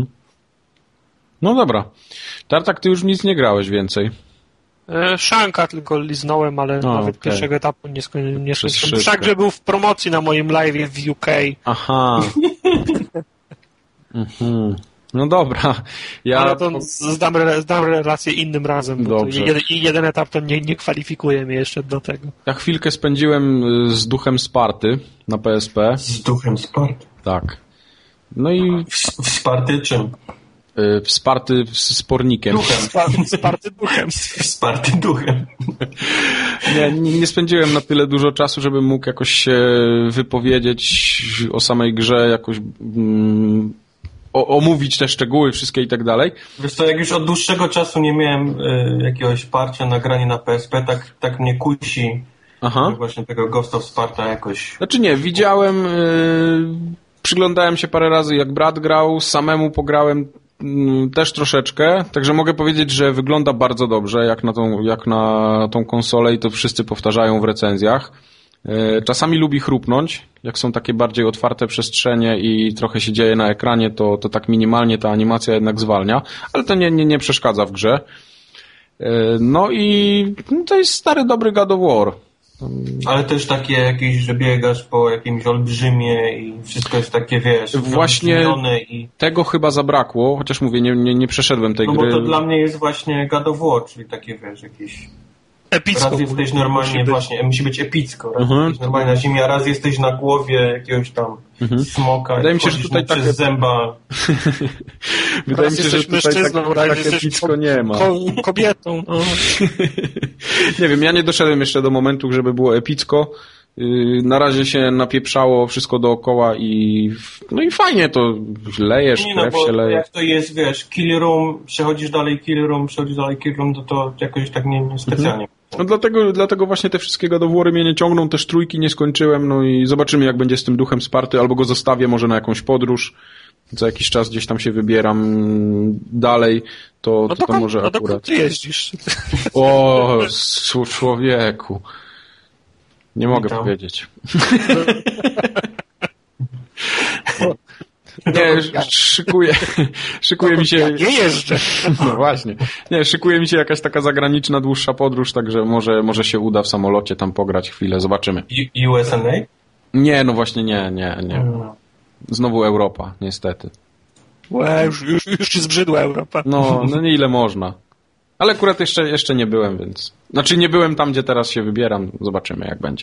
No dobra. Tartak, ty już nic nie grałeś więcej. Szanka tylko liznąłem, ale nawet pierwszego etapu nie skończyłem. Szank, że był w promocji na moim live w UK. Aha. No dobra. Ale to zdam relację innym razem. Dobrze. I jeden etap to nie kwalifikuje mnie jeszcze do tego. Ja chwilkę spędziłem z Duchem Sparty na PSP. Z Duchem Sparty? Tak. No i... Wsparty czym? Wsparty spornikiem. Wsparty duchem. Wsparty duchem. Nie spędziłem na tyle dużo czasu, żebym mógł jakoś się wypowiedzieć o samej grze, jakoś omówić te szczegóły wszystkie i tak dalej. Wiesz co, jak już od dłuższego czasu nie miałem jakiegoś parcia na granie na PSP, tak mnie kusi właśnie tego Ghost of Sparta jakoś. Znaczy nie, widziałem, przyglądałem się parę razy jak brat grał, samemu pograłem też troszeczkę, także mogę powiedzieć, że wygląda bardzo dobrze jak na tą konsolę i to wszyscy powtarzają w recenzjach. Czasami lubi chrupnąć, jak są takie bardziej otwarte przestrzenie i trochę się dzieje na ekranie, to tak minimalnie ta animacja jednak zwalnia, ale to nie przeszkadza w grze. No i to jest stary, dobry God of War. Ale też takie jakieś, że biegasz po jakimś olbrzymie i wszystko jest takie, wiesz, właśnie tego chyba zabrakło, chociaż mówię, nie przeszedłem tej gry. No bo to dla mnie jest właśnie God of War, czyli takie, wiesz, jakieś... Epicko. Raz jesteś normalnie, musi być epicko. Raz jesteś normalnie na ziemi, a raz jesteś na głowie jakiegoś tam smoka. Wydaje mi się, że tutaj przez zęba. Wydaje mi się, że tutaj tak epicko nie ma. Kobietą. No. Nie wiem, ja nie doszedłem jeszcze do momentu, żeby było epicko. Na razie się napieprzało wszystko dookoła i fajnie to lejesz, krew się leje. Jak to jest, wiesz, kill room, przechodzisz dalej kill room, to jakoś tak nie specjalnie. No dlatego właśnie te wszystkie gadowory mnie nie ciągną, też trójki nie skończyłem, no i zobaczymy jak będzie z tym duchem Sparty, albo go zostawię może na jakąś podróż, za jakiś czas gdzieś tam się wybieram dalej, to może akurat... ty jeździsz. O, człowieku. Nie mogę powiedzieć. Nie, szykuje mi się... Ja nie jeżdżę. No właśnie. Nie, szykuje mi się jakaś taka zagraniczna, dłuższa podróż, także może się uda w samolocie tam pograć chwilę, zobaczymy. USA? Nie, no właśnie nie. Znowu Europa, niestety. Już ci zbrzydła Europa. No nie ile można. Ale akurat jeszcze nie byłem, więc... Znaczy nie byłem tam, gdzie teraz się wybieram, zobaczymy jak będzie.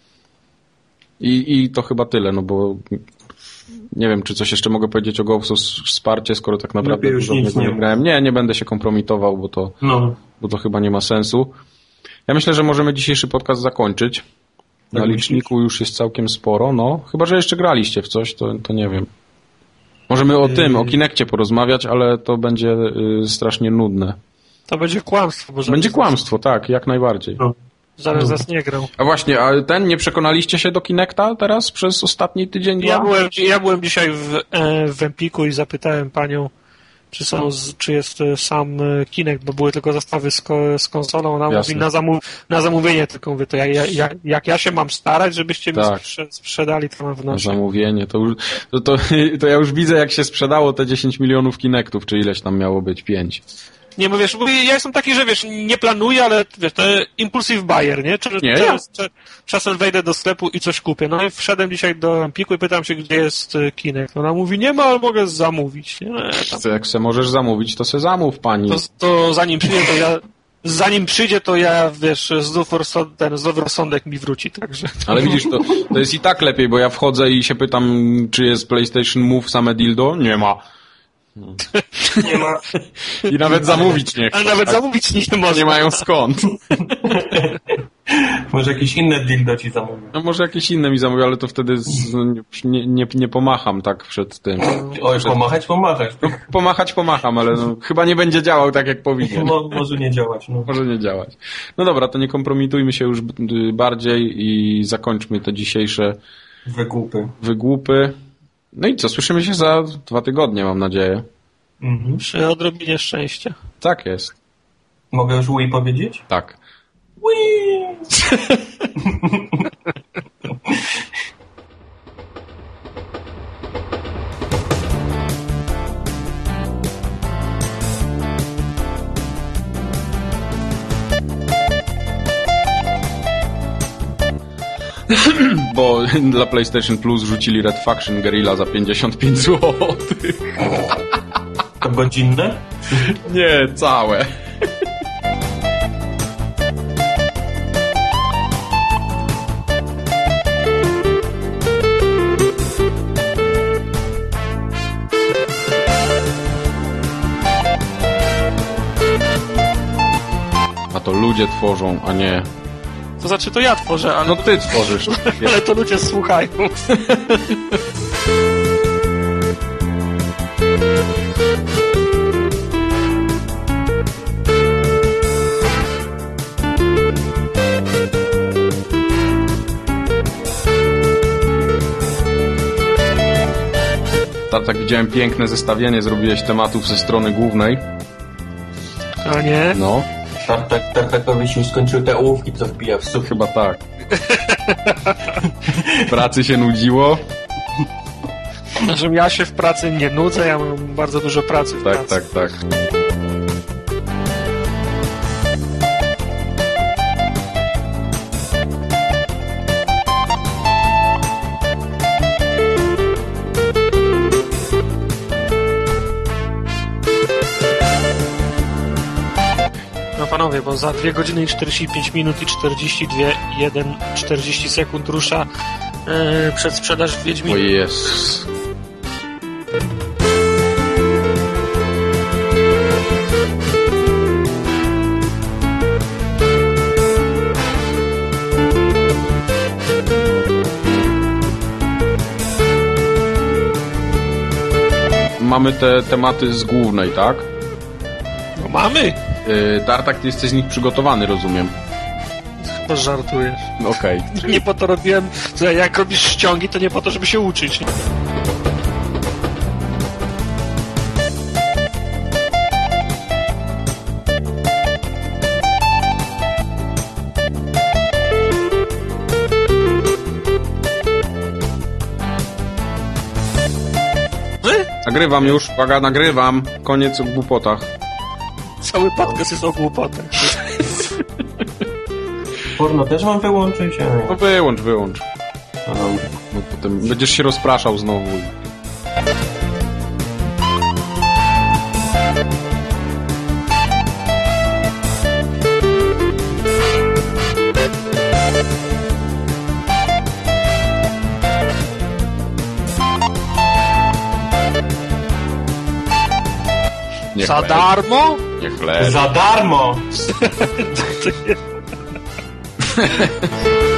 I to chyba tyle, no bo... Nie wiem, czy coś jeszcze mogę powiedzieć o Ghost of Sparcie, skoro tak naprawdę dużo nie grałem. Nie będę się kompromitował, bo to chyba nie ma sensu. Ja myślę, że możemy dzisiejszy podcast zakończyć. Na liczniku już jest całkiem sporo, no. Chyba, że jeszcze graliście w coś, to nie wiem. Możemy o Kinekcie porozmawiać, ale to będzie strasznie nudne. To będzie kłamstwo. Będzie kłamstwo, tak, jak najbardziej. No. Zaraz nas nie grał. A właśnie, nie przekonaliście się do Kinecta teraz przez ostatni tydzień? Ja byłem dzisiaj w Empiku i zapytałem panią, czy jest sam Kinect, bo były tylko zestawy z konsolą. Ona mówi na zamówienie, tylko mówię, to jak ja się mam starać, żebyście mi sprzedali to na wnosić. Na zamówienie, to ja już widzę, jak się sprzedało te 10 milionów Kinectów, czy ileś tam miało być, 5. Nie, bo wiesz, bo ja jestem taki, że wiesz, nie planuję, ale wiesz, to impulsive buyer, nie? Czasem wejdę do sklepu i coś kupię. No i wszedłem dzisiaj do Empiku i pytam się, gdzie jest Kinect. Ona mówi, nie ma, ale mogę zamówić. Nie? Jak se możesz zamówić, to se zamów, pani. To zanim przyjdzie, to ja, wiesz, zdrowy rozsądek mi wróci, także... Ale widzisz, to jest i tak lepiej, bo ja wchodzę i się pytam, czy jest PlayStation Move same dildo? Nie ma. Nie ma. I nawet zamówić nie chcą. Ale nawet zamówić nie można. Nie mają skąd. Może jakieś inne dildo ci zamówią. No może jakieś inne mi zamówią, ale to wtedy nie pomacham tak przed tym. Pomachać? Pomacham, ale chyba nie będzie działał tak jak powinien. Może nie działać. Może nie działać. No dobra, to nie kompromitujmy się już bardziej i zakończmy te dzisiejsze wygłupy. No i co, słyszymy się za 2 tygodnie, mam nadzieję. Przy odrobinie szczęścia. Tak jest. Mogę już Wii powiedzieć? Tak. Wii! Bo dla PlayStation Plus rzucili Red Faction Guerrilla za 55 zł. To godzinne? Nie, całe. A to ludzie tworzą, a nie... To znaczy, to ja tworzę, ale... No ty tworzysz. Ale to ludzie słuchają. Tak widziałem piękne zestawienie, zrobiłeś tematów ze strony głównej. A nie? No. Tartakowi się skończyły te ołówki, co wbija w sufit. Chyba tak. W pracy się nudziło. Że ja się w pracy nie nudzę, ja mam bardzo dużo pracy w pracy. Tak. Panowie, bo za 2 godziny i 45 minut i 40 sekund rusza przedsprzedaż w Wiedźminie. O Jezus. mamy te tematy z głównej, tak? No mamy. Tartak, ty jesteś z nich przygotowany, rozumiem. Chyba żartujesz. Okej. Nie po to robiłem, jak robisz ściągi, to nie po to, żeby się uczyć. Nagrywam już, uwaga, nagrywam. Koniec o głupotach. Cały podcast jest o głupotach. Porno też mam wyłączyć? No wyłącz. No potem będziesz się rozpraszał znowu. Za darmo? Niech leży. Za darmo!